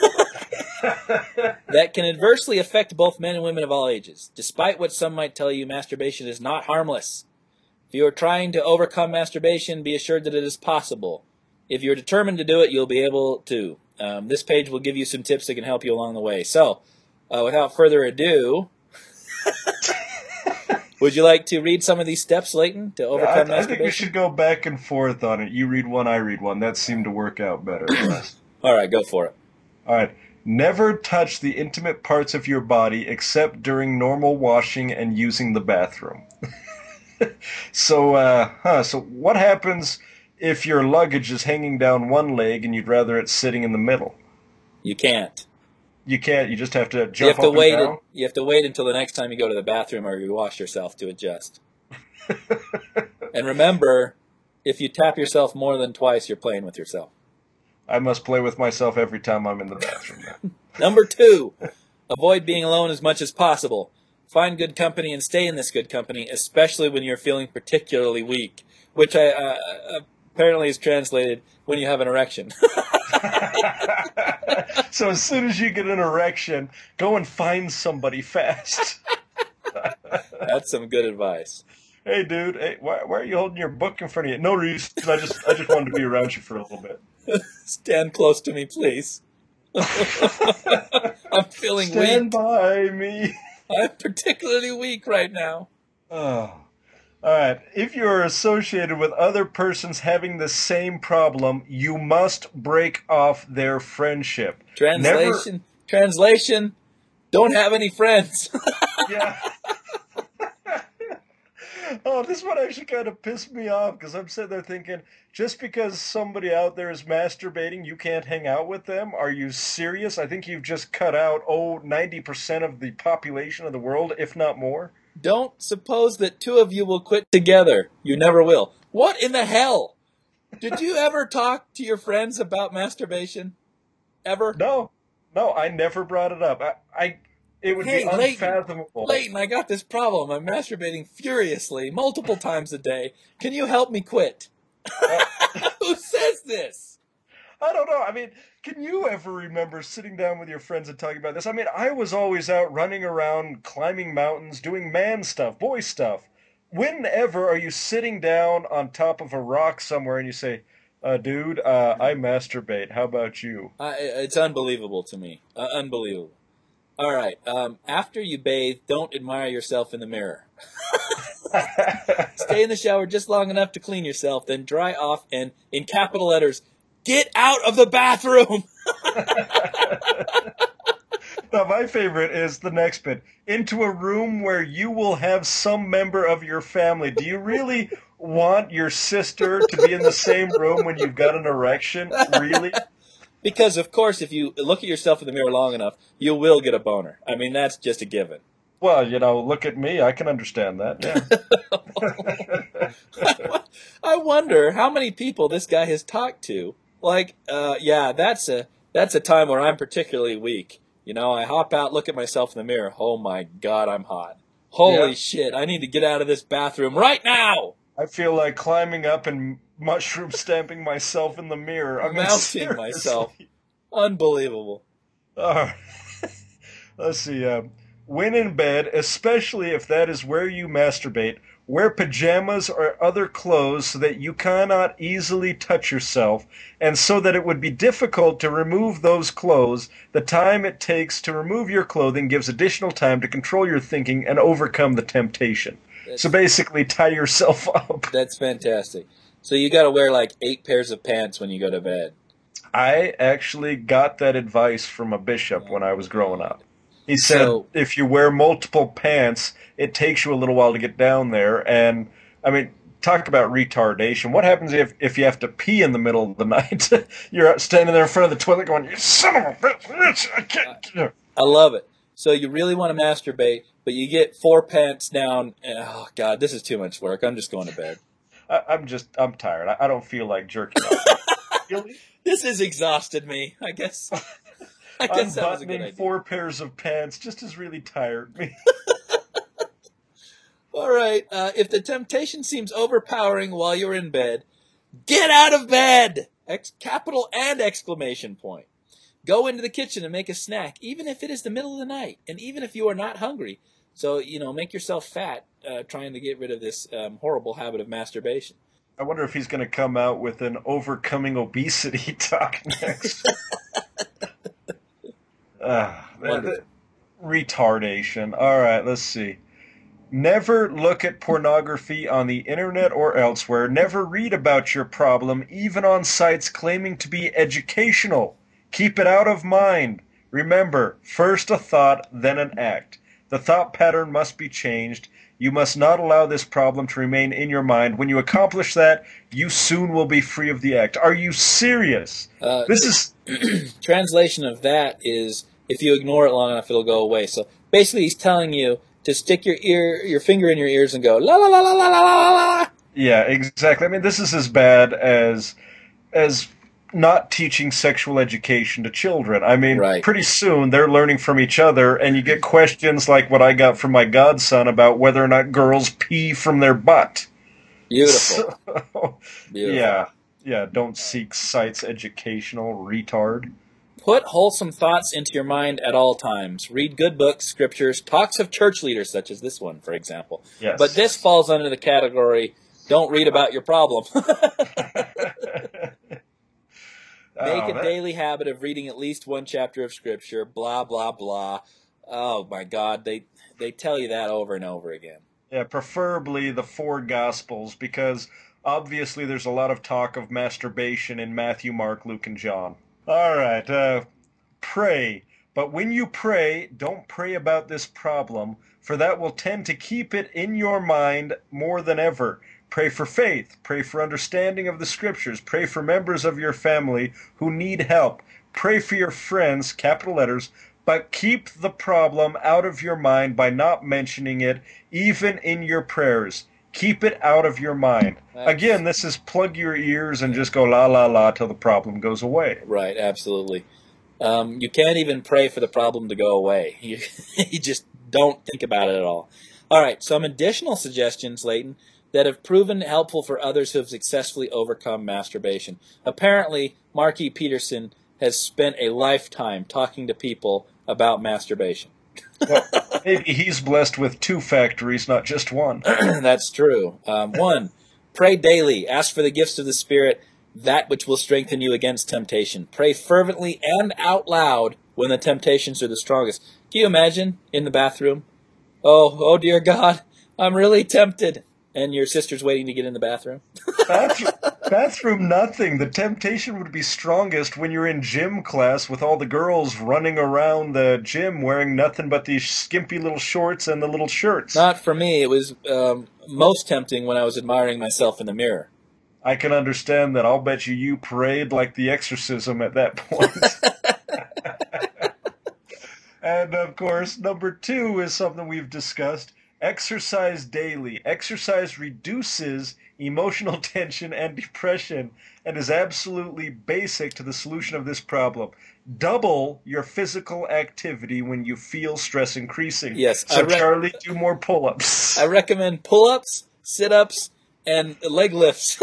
That can adversely affect both men and women of all ages. Despite what some might tell you, masturbation is not harmless. If you are trying to overcome masturbation, be assured that it is possible. If you're determined to do it, you'll be able to. Um, this page will give you some tips that can help you along the way. So, uh, without further ado, would you like to read some of these steps, Leighton, to overcome I, I masturbation? think we should go back and forth on it. You read one, I read one. That seemed to work out better for us. All right, go for it. All right. Never touch the intimate parts of your body except during normal washing and using the bathroom. so, uh, huh, so what happens if your luggage is hanging down one leg and you'd rather it sitting in the middle? You can't. You can't. You just have to jump You have to up wait. and down. You have to wait until the next time you go to the bathroom or you wash yourself to adjust. And remember, if you tap yourself more than twice, you're playing with yourself. I must play with myself every time I'm in the bathroom. Number two, avoid being alone as much as possible. Find good company and stay in this good company, especially when you're feeling particularly weak, which I, uh, apparently is translated when you have an erection. So as soon as you get an erection, go and find somebody fast. That's some good advice. Hey, dude, hey, why, why are you holding your book in front of you? No reason. I just, I just wanted to be around you for a little bit. Stand close to me, please. I'm feeling Stand weak. by me. I'm particularly weak right now. Oh. All right. If you are associated with other persons having the same problem, you must break off their friendship. Translation. Never... Translation. Don't have any friends. Yeah. Oh, this one actually kind of pissed me off because I'm sitting there thinking, just because somebody out there is masturbating, you can't hang out with them? Are you serious? I think you've just cut out, oh, ninety percent of the population of the world, if not more. Don't suppose that two of you will quit together. You never will. What in the hell? Did you ever talk to your friends about masturbation? Ever? No. No, I never brought it up. I, I it would Hey, be Leighton, unfathomable. Leighton, I got this problem. I'm masturbating furiously multiple times a day. Can you help me quit? Uh, Who says this? I don't know. I mean, can you ever remember sitting down with your friends and talking about this? I mean, I was always out running around, climbing mountains, doing man stuff, boy stuff. Whenever are you sitting down on top of a rock somewhere and you say, uh, dude, uh, I masturbate. How about you? Uh, it's unbelievable to me. Uh, unbelievable. All right. Um, after you bathe, don't admire yourself in the mirror. Stay in the shower just long enough to clean yourself, then dry off, and in capital letters, get out of the bathroom. Now, my favorite is the next bit. Into a room where you will have some member of your family. Do you really want your sister to be in the same room when you've got an erection? Really? Because, of course, if you look at yourself in the mirror long enough, you will get a boner. I mean, that's just a given. Well, you know, look at me. I can understand that. Yeah. I wonder how many people this guy has talked to. Like, uh, yeah, that's a that's a time where I'm particularly weak. You know, I hop out, look at myself in the mirror. Oh my God, I'm hot. Holy yeah. shit! I need to get out of this bathroom right now. I feel like climbing up and mushroom stamping myself in the mirror. I mean, mounting seriously. myself. Unbelievable. All right. Let's see. Uh, when in bed, especially if that is where you masturbate, wear pajamas or other clothes so that you cannot easily touch yourself, and so that it would be difficult to remove those clothes. The time it takes to remove your clothing gives additional time to control your thinking and overcome the temptation. That's, so basically, tie yourself up. That's fantastic. So you got to wear like eight pairs of pants when you go to bed. I actually got that advice from a bishop when I was growing up. He said, so, if you wear multiple pants, it takes you a little while to get down there. And, I mean, talk about retardation. What happens if, if you have to pee in the middle of the night? You're standing there in front of the toilet going, you son of a bitch, I can't. I love it. So you really want to masturbate, but you get four pants down. And, oh, God, this is too much work. I'm just going to bed. I, I'm just, I'm tired. I, I don't feel like jerking off. Really? This has exhausted me, I guess. I guess that was a good idea. Unbuttoning four pairs of pants just has really tired me. All right. Uh, if the temptation seems overpowering while you're in bed, get out of bed! Ex- capital and exclamation point. Go into the kitchen and make a snack, even if it is the middle of the night, and even if you are not hungry. So, you know, make yourself fat uh, trying to get rid of this um, horrible habit of masturbation. I wonder if he's going to come out with an overcoming obesity talk next. Uh, that, retardation. All right, let's see. Never look at pornography on the internet or elsewhere. Never read about your problem, even on sites claiming to be educational. Keep it out of mind. Remember, first a thought, then an act. The thought pattern must be changed. You must not allow this problem to remain in your mind. When you accomplish that, you soon will be free of the act. Are you serious? Uh, this is translation of that is, if you ignore it long enough, it'll go away. So basically, he's telling you to stick your ear, your finger in your ears and go la la la la la la la la. Yeah, exactly. I mean, this is as bad as as not teaching sexual education to children. I mean, right. Pretty soon they're learning from each other, and you get questions like what I got from my godson about whether or not girls pee from their butt. Beautiful. So, Beautiful. Yeah, yeah. Don't seek sites educational, retard. Put wholesome thoughts into your mind at all times. Read good books, scriptures, talks of church leaders, such as this one, for example. Yes. But this falls under the category, don't read about your problem. Make oh, a that... daily habit of reading at least one chapter of Scripture, blah, blah, blah. Oh, my God, they they tell you that over and over again. Yeah, preferably the four Gospels, because obviously there's a lot of talk of masturbation in Matthew, Mark, Luke, and John. All right, uh, pray. But when you pray, don't pray about this problem, for that will tend to keep it in your mind more than ever. Pray for faith. Pray for understanding of the Scriptures. Pray for members of your family who need help. Pray for your friends, capital letters, but keep the problem out of your mind by not mentioning it, even in your prayers. Keep it out of your mind. That's... Again, this is plug your ears and just go la la la till the problem goes away. Right, absolutely. Um, you can't even pray for the problem to go away. You, you just don't think about it at all. All right, some additional suggestions, Leighton, that have proven helpful for others who have successfully overcome masturbation. Apparently, Marky Peterson has spent a lifetime talking to people about masturbation. Well, maybe he's blessed with two factories, not just one. That's true. Um, one, pray daily. Ask for the gifts of the Spirit, that which will strengthen you against temptation. Pray fervently and out loud when the temptations are the strongest. Can you imagine in the bathroom? Oh, oh dear God, I'm really tempted. And your sister's waiting to get in the bathroom? Bathroom, bathroom nothing. The temptation would be strongest when you're in gym class with all the girls running around the gym wearing nothing but these skimpy little shorts and the little shirts. Not for me. It was um, most tempting when I was admiring myself in the mirror. I can understand that. I'll bet you you prayed like the exorcism at that point. And, of course, number two is something we've discussed. Exercise daily. Exercise reduces emotional tension and depression and is absolutely basic to the solution of this problem. Double your physical activity when you feel stress increasing. Yes. So, rec- Charlie, do more pull-ups. I recommend pull-ups, sit-ups, and leg lifts.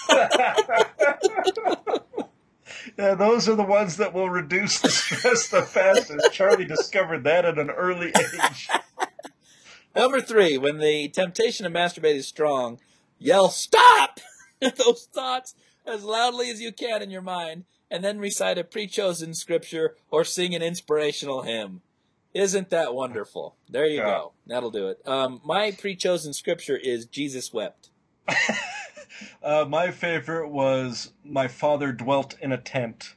Yeah, those are the ones that will reduce the stress the fastest. Charlie discovered that at an early age. Number three, when the temptation to masturbate is strong, yell, "Stop!" those thoughts as loudly as you can in your mind, and then recite a pre-chosen scripture or sing an inspirational hymn. Isn't that wonderful? There you Yeah. go. That'll do it. Um, my pre-chosen scripture is Jesus wept. Uh, my favorite was My Father Dwelt in a Tent.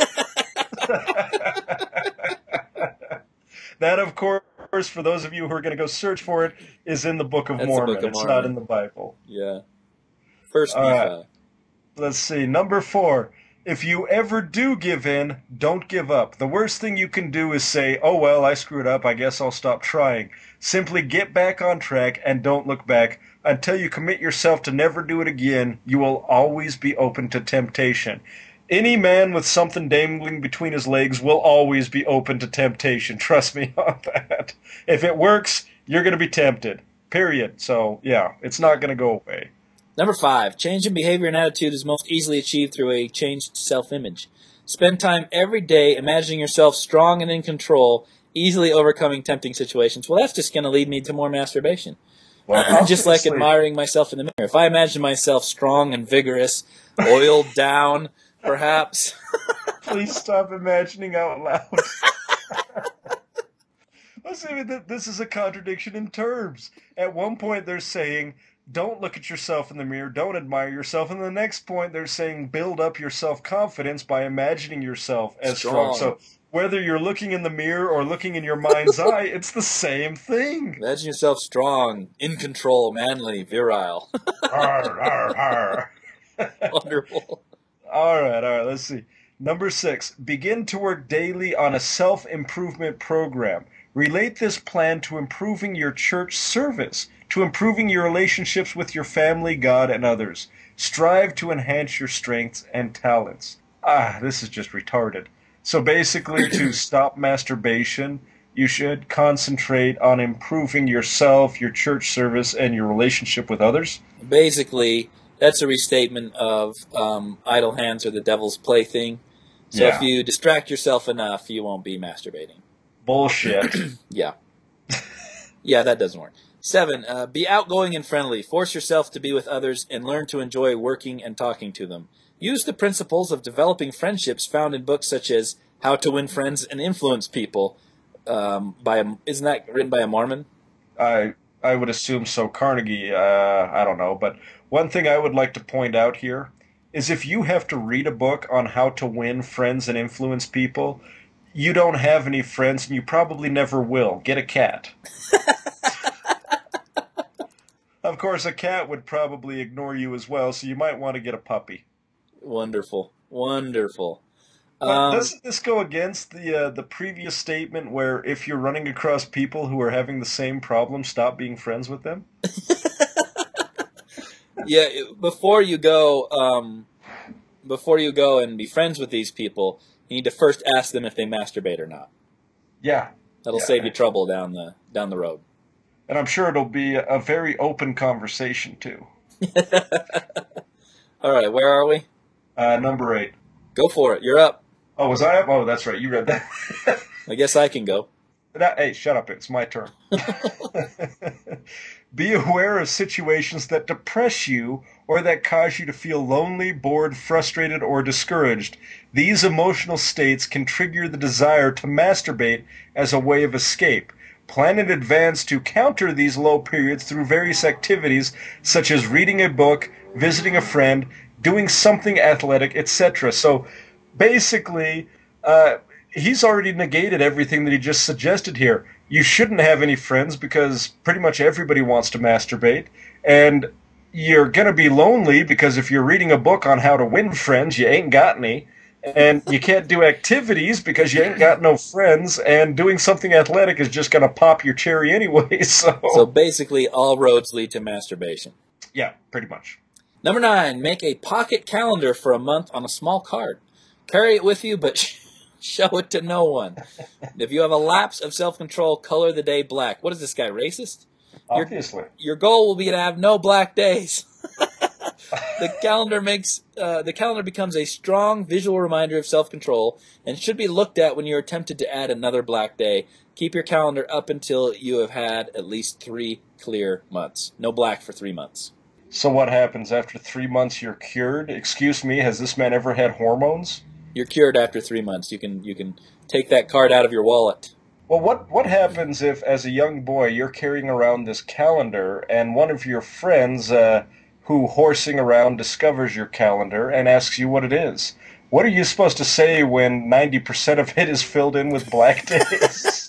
That, of course, for those of you who are going to go search for it, is in the Book of That's the Mormon. Book of It's Mormon. not in the Bible. Yeah. First All Nephi. right. Let's see. Number four. If you ever do give in, don't give up. The worst thing you can do is say, oh, well, I screwed up. I guess I'll stop trying. Simply get back on track and don't look back. Until you commit yourself to never do it again, you will always be open to temptation. Any man with something dangling between his legs will always be open to temptation. Trust me on that. If it works, you're going to be tempted. Period. So, yeah, it's not going to go away. Number five, change in behavior and attitude is most easily achieved through a changed self-image. Spend time every day imagining yourself strong and in control, easily overcoming tempting situations. Well, that's just going to lead me to more masturbation. Well, just like obviously- admiring myself in the mirror. If I imagine myself strong and vigorous, oiled down, perhaps. Please stop imagining out loud. Let's say that this is a contradiction in terms. At one point they're saying, don't look at yourself in the mirror, don't admire yourself. And the next point they're saying, build up your self-confidence by imagining yourself as strong. Strong. So whether you're looking in the mirror or looking in your mind's eye, it's the same thing. Imagine yourself strong, in control, manly, virile. Arr, arr, arr. Wonderful. All right, all right, let's see. Number six, begin to work daily on a self-improvement program. Relate this plan to improving your church service, to improving your relationships with your family, God, and others. Strive to enhance your strengths and talents. Ah, this is just retarded. So basically, to stop masturbation, you should concentrate on improving yourself, your church service, and your relationship with others. Basically, that's a restatement of um, idle hands are the devil's plaything. So Yeah. if you distract yourself enough, you won't be masturbating. Bullshit. Yeah. Yeah, that doesn't work. Seven, uh, be outgoing and friendly. Force yourself to be with others and learn to enjoy working and talking to them. Use the principles of developing friendships found in books such as How to Win Friends and Influence People. Um, by a, isn't that written by a Mormon? I I would assume so. Carnegie, uh, I don't know. But one thing I would like to point out here is if you have to read a book on how to win friends and influence people, you don't have any friends and you probably never will. Get a cat. Of course, a cat would probably ignore you as well, so you might want to get a puppy. Wonderful. Wonderful. But Um, doesn't this go against the uh, the previous statement where if you're running across people who are having the same problem, stop being friends with them? yeah, before you go, um, before you go and be friends with these people, you need to first ask them if they masturbate or not. Yeah. That'll yeah. save you trouble down the down the road. And I'm sure it'll be a very open conversation, too. All right, where are we? Uh, number eight. Go for it. You're up. Oh, was I up? Oh, that's right. You read that. I guess I can go. That, hey, shut up. It's my turn. Be aware of situations that depress you or that cause you to feel lonely, bored, frustrated, or discouraged. These emotional states can trigger the desire to masturbate as a way of escape. Plan in advance to counter these low periods through various activities such as reading a book, visiting a friend, doing something athletic, et cetera. So basically, uh, he's already negated everything that he just suggested here. You shouldn't have any friends because pretty much everybody wants to masturbate. And you're going to be lonely because if you're reading a book on how to win friends, you ain't got any. And you can't do activities because you ain't got no friends. And doing something athletic is just going to pop your cherry anyway. So. so basically, all roads lead to masturbation. Yeah, pretty much. Number nine, make a pocket calendar for a month on a small card. Carry it with you, but show it to no one. If you have a lapse of self-control, color the day black. What is this guy, racist? Obviously. Your, your goal will be to have no black days. the calendar makes uh, the calendar becomes a strong visual reminder of self-control and should be looked at when you're tempted to add another black day. Keep your calendar up until you have had at least three clear months. No black for three months. So what happens after three months? You're cured? Excuse me, has this man ever had hormones? You're cured after three months. You can you can take that card out of your wallet. Well, what, what happens if, as a young boy, you're carrying around this calendar and one of your friends uh, who horsing around discovers your calendar and asks you what it is? What are you supposed to say when ninety percent of it is filled in with black days?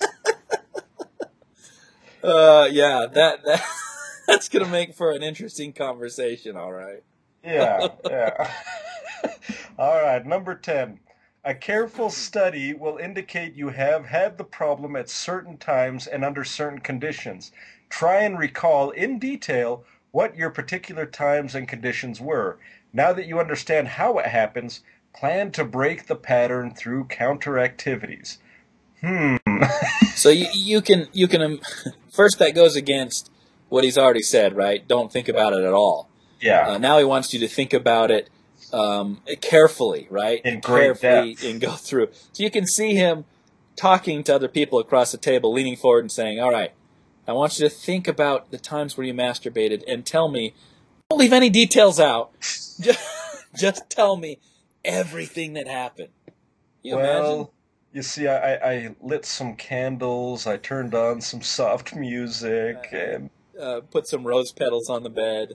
uh, yeah, that, that that's going to make for an interesting conversation, all right. Yeah, yeah. All right, number ten. A careful study will indicate you have had the problem at certain times and under certain conditions. Try and recall in detail what your particular times and conditions were. Now that you understand how it happens, plan to break the pattern through counter activities. Hmm. So you you can you can um, first that goes against what he's already said, right? Don't think about it at all. Yeah. Uh, now he wants you to think about it um, carefully, right? In great carefully depth. And go through. So you can see him talking to other people across the table, leaning forward and saying, "All right, I want you to think about the times where you masturbated and tell me. Don't leave any details out. Just, just tell me everything that happened." You well, imagine? you see, I, I lit some candles, I turned on some soft music, and Uh, put some rose petals on the bed.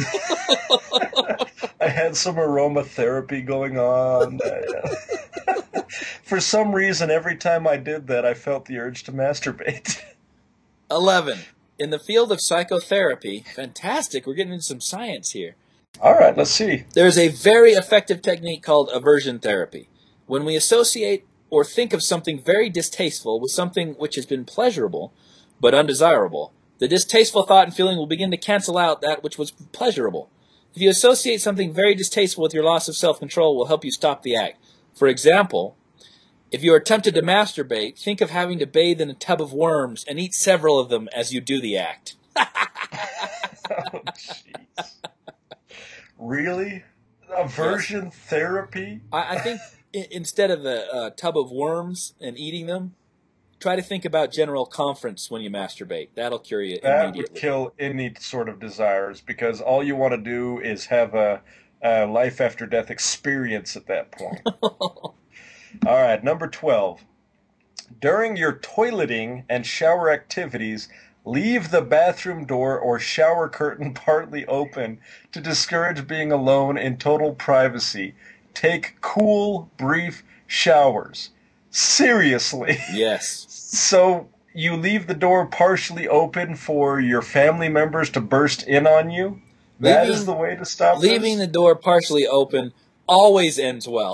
I had some aromatherapy going on. I, for some reason, every time I did that, I felt the urge to masturbate. eleven. In the field of psychotherapy, fantastic, we're getting into some science here. All right, let's see. There's a very effective technique called aversion therapy. When we associate or think of something very distasteful with something which has been pleasurable but undesirable, the distasteful thought and feeling will begin to cancel out that which was pleasurable. If you associate something very distasteful with your loss of self-control, it will help you stop the act. For example, if you are tempted to masturbate, think of having to bathe in a tub of worms and eat several of them as you do the act. Oh, jeez. Really? Aversion yes. therapy? I, I think I- instead of a, a tub of worms and eating them, try to think about general conference when you masturbate. That'll cure you that immediately. That would kill any sort of desires because all you want to do is have a, a life after death experience at that point. All right, number twelve. During your toileting and shower activities, leave the bathroom door or shower curtain partly open to discourage being alone in total privacy. Take cool, brief showers. Seriously. Yes. So you leave the door partially open for your family members to burst in on you? That leaving, is the way to stop Leaving this? the door partially open always ends well.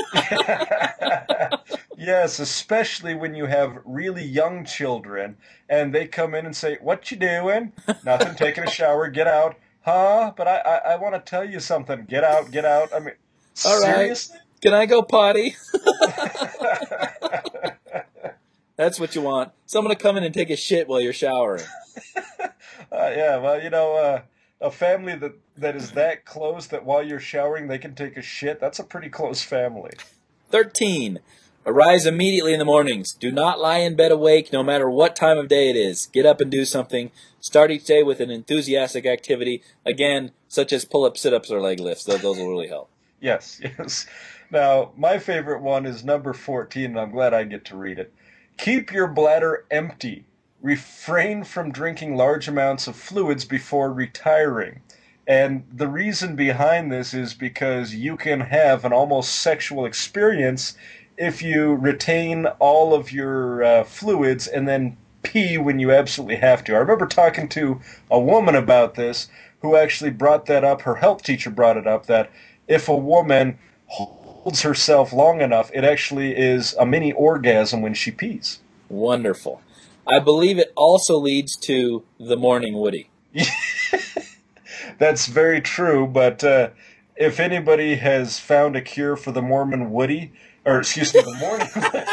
Yes, especially when you have really young children and they come in and say, "What you doing?" "Nothing, taking a shower, get out." "Huh? But I, I, I want to tell you something. Get out, get out." I mean, All Seriously? right. Can I go potty? That's what you want. Someone to come in and take a shit while you're showering. uh, yeah, well, you know, uh, a family that, that is that close that while you're showering they can take a shit, that's a pretty close family. thirteen. Arise immediately in the mornings. Do not lie in bed awake no matter what time of day it is. Get up and do something. Start each day with an enthusiastic activity, again, such as pull-ups, sit-ups, or leg lifts. Those, those will really help. Yes, yes. Now, my favorite one is number fourteen, and I'm glad I get to read it. Keep your bladder empty. Refrain from drinking large amounts of fluids before retiring. And the reason behind this is because you can have an almost sexual experience if you retain all of your uh, fluids and then pee when you absolutely have to. I remember talking to a woman about this who actually brought that up. Her health teacher brought it up that if a woman holds herself long enough, it actually is a mini orgasm when she pees. Wonderful. I believe it also leads to the morning woody. That's very true, but uh, if anybody has found a cure for the Mormon woody, or excuse me, the morning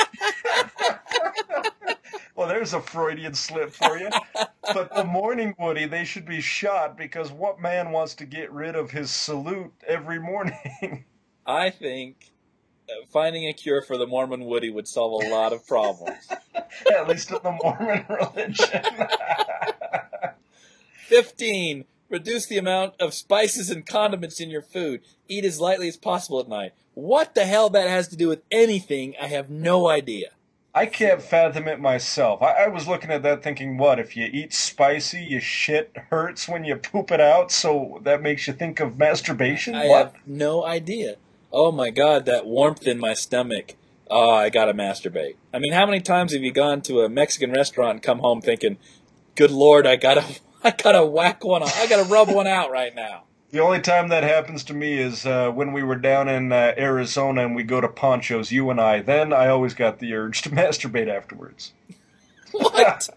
well, there's a Freudian slip for you. But the morning woody, they should be shot, because what man wants to get rid of his salute every morning? I think finding a cure for the Mormon woody would solve a lot of problems. At least in the Mormon religion. fifteen. Reduce the amount of spices and condiments in your food. Eat as lightly as possible at night. What the hell that has to do with anything, I have no idea. I can't fathom it myself. I, I was looking at that thinking, what, if you eat spicy, your shit hurts when you poop it out, so that makes you think of masturbation? I what? have no idea. Oh my God, that warmth in my stomach. Oh, I gotta masturbate. I mean, how many times have you gone to a Mexican restaurant and come home thinking, good Lord, I gotta... I gotta whack one on. I gotta rub one out right now. The only time that happens to me is uh, when we were down in uh, Arizona and we go to Poncho's, you and I. Then I always got the urge to masturbate afterwards. What?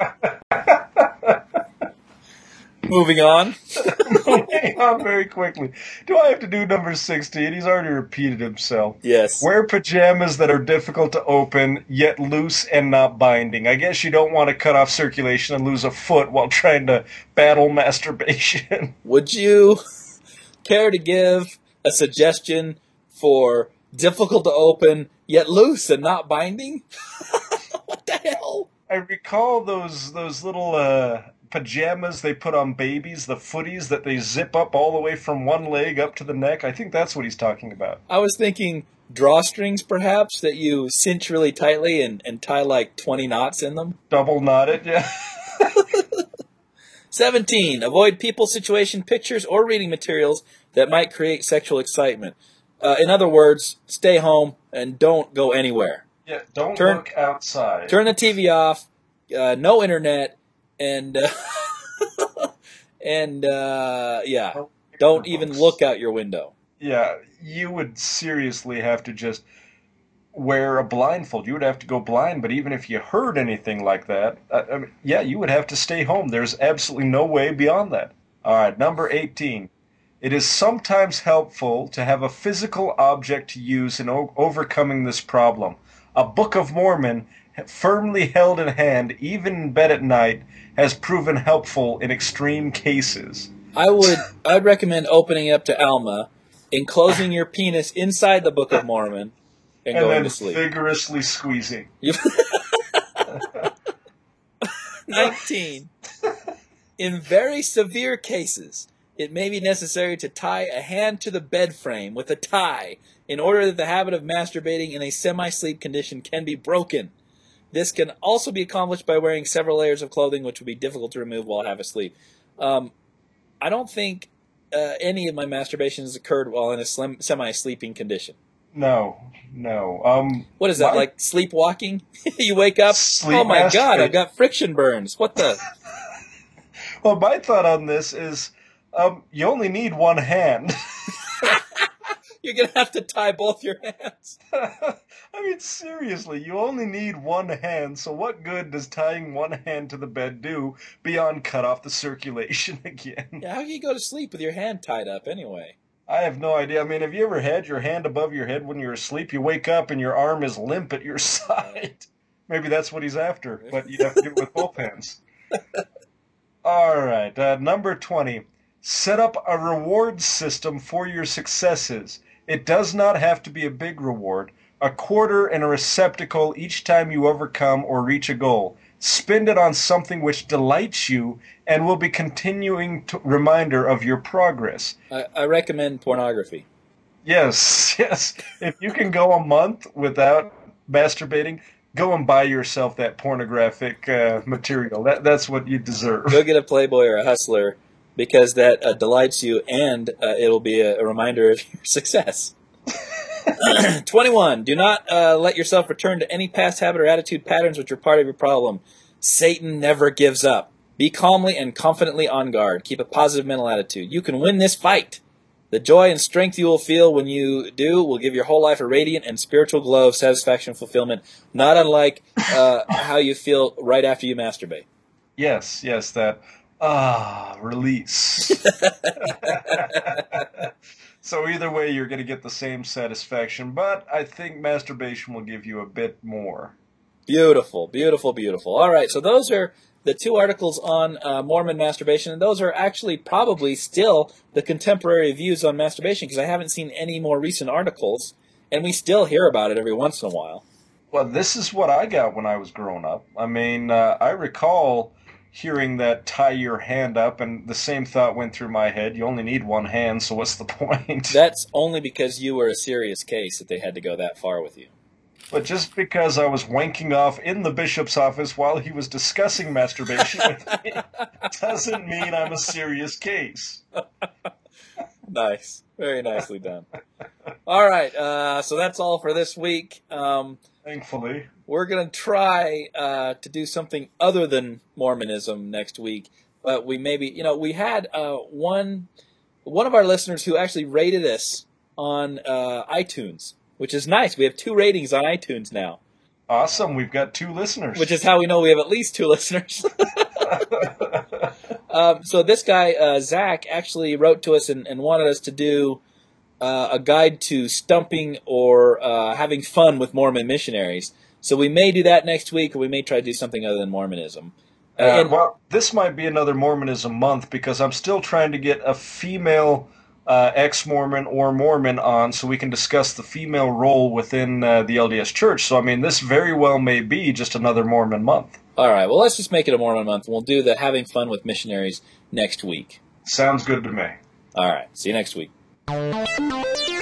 Moving on. Moving on very quickly. Do I have to do number sixteen? He's already repeated himself. Yes. Wear pajamas that are difficult to open, yet loose and not binding. I guess you don't want to cut off circulation and lose a foot while trying to battle masturbation. Would you care to give a suggestion for difficult to open, yet loose and not binding? What the hell? I recall those those little uh, pajamas they put on babies, the footies that they zip up all the way from one leg up to the neck. I think that's what he's talking about. I was thinking drawstrings, perhaps, that you cinch really tightly and, and tie like twenty knots in them. Double knotted, yeah. seventeen. Avoid people, situation, pictures, or reading materials that might create sexual excitement. Uh, in other words, stay home and don't go anywhere. Yeah, don't turn, look outside. Turn the T V off, uh, no internet, and, uh, and uh, yeah, don't, don't even look out your window. Yeah, you would seriously have to just wear a blindfold. You would have to go blind, but even if you heard anything like that, uh, I mean, yeah, you would have to stay home. There's absolutely no way beyond that. All right, number eighteen. It is sometimes helpful to have a physical object to use in o- overcoming this problem. A Book of Mormon, firmly held in hand, even in bed at night, has proven helpful in extreme cases. I would I'd recommend opening up to Alma, enclosing your penis inside the Book of Mormon, and, and going then to sleep. Vigorously squeezing. nineteen. In very severe cases, it may be necessary to tie a hand to the bed frame with a tie in order that the habit of masturbating in a semi-sleep condition can be broken. This can also be accomplished by wearing several layers of clothing, which would be difficult to remove while half asleep. Um, I don't think uh, any of my masturbations occurred while in a slim, semi-sleeping condition. No, no. Um, what is that, my, like sleepwalking? You wake up, oh my God, I've got friction burns. What the... Well, my thought on this is, um, you only need one hand. You're going to have to tie both your hands. I mean, seriously, you only need one hand, so what good does tying one hand to the bed do beyond cut off the circulation again? Yeah, how can you go to sleep with your hand tied up anyway? I have no idea. I mean, have you ever had your hand above your head when you're asleep? You wake up and your arm is limp at your side. Maybe that's what he's after, but you'd have to do it with both hands. All right, uh, number twenty. Set up a reward system for your successes. It does not have to be a big reward. A quarter and a receptacle each time you overcome or reach a goal. Spend it on something which delights you and will be continuing to reminder of your progress. I, I recommend pornography. Yes, yes. If you can go a month without masturbating, go and buy yourself that pornographic uh, material. That That's what you deserve. Go get a Playboy or a Hustler, because that uh, delights you, and uh, it'll be a, a reminder of your success. twenty-one. Do not uh, let yourself return to any past habit or attitude patterns which are part of your problem. Satan never gives up. Be calmly and confidently on guard. Keep a positive mental attitude. You can win this fight. The joy and strength you will feel when you do will give your whole life a radiant and spiritual glow of satisfaction and fulfillment, not unlike uh, how you feel right after you masturbate. Yes, yes, that, ah, release. So either way, you're going to get the same satisfaction, but I think masturbation will give you a bit more. Beautiful, beautiful, beautiful. All right, so those are the two articles on uh, Mormon masturbation, and those are actually probably still the contemporary views on masturbation, because I haven't seen any more recent articles, and we still hear about it every once in a while. Well, this is what I got when I was growing up. I mean, uh, I recall hearing that tie your hand up, and the same thought went through my head. You only need one hand, so what's the point? That's only because you were a serious case that they had to go that far with you. But just because I was wanking off in the bishop's office while he was discussing masturbation with me doesn't mean I'm a serious case. Nice. Very nicely done. All right, uh, so that's all for this week. Um, Thankfully. We're going to try uh, to do something other than Mormonism next week. But we maybe, you know, we had uh, one one of our listeners who actually rated us on uh, iTunes, which is nice. We have two ratings on iTunes now. Awesome. We've got two listeners. Which is how we know we have at least two listeners. um, so this guy, uh, Zach, actually wrote to us and, and wanted us to do uh, a guide to stumping or uh, having fun with Mormon missionaries. So we may do that next week, or we may try to do something other than Mormonism. Uh, and, well, this might be another Mormonism month, because I'm still trying to get a female uh, ex-Mormon or Mormon on so we can discuss the female role within uh, the L D S Church. So, I mean, this very well may be just another Mormon month. All right, well, let's just make it a Mormon month. We'll do the having fun with missionaries next week. Sounds good to me. All right, see you next week.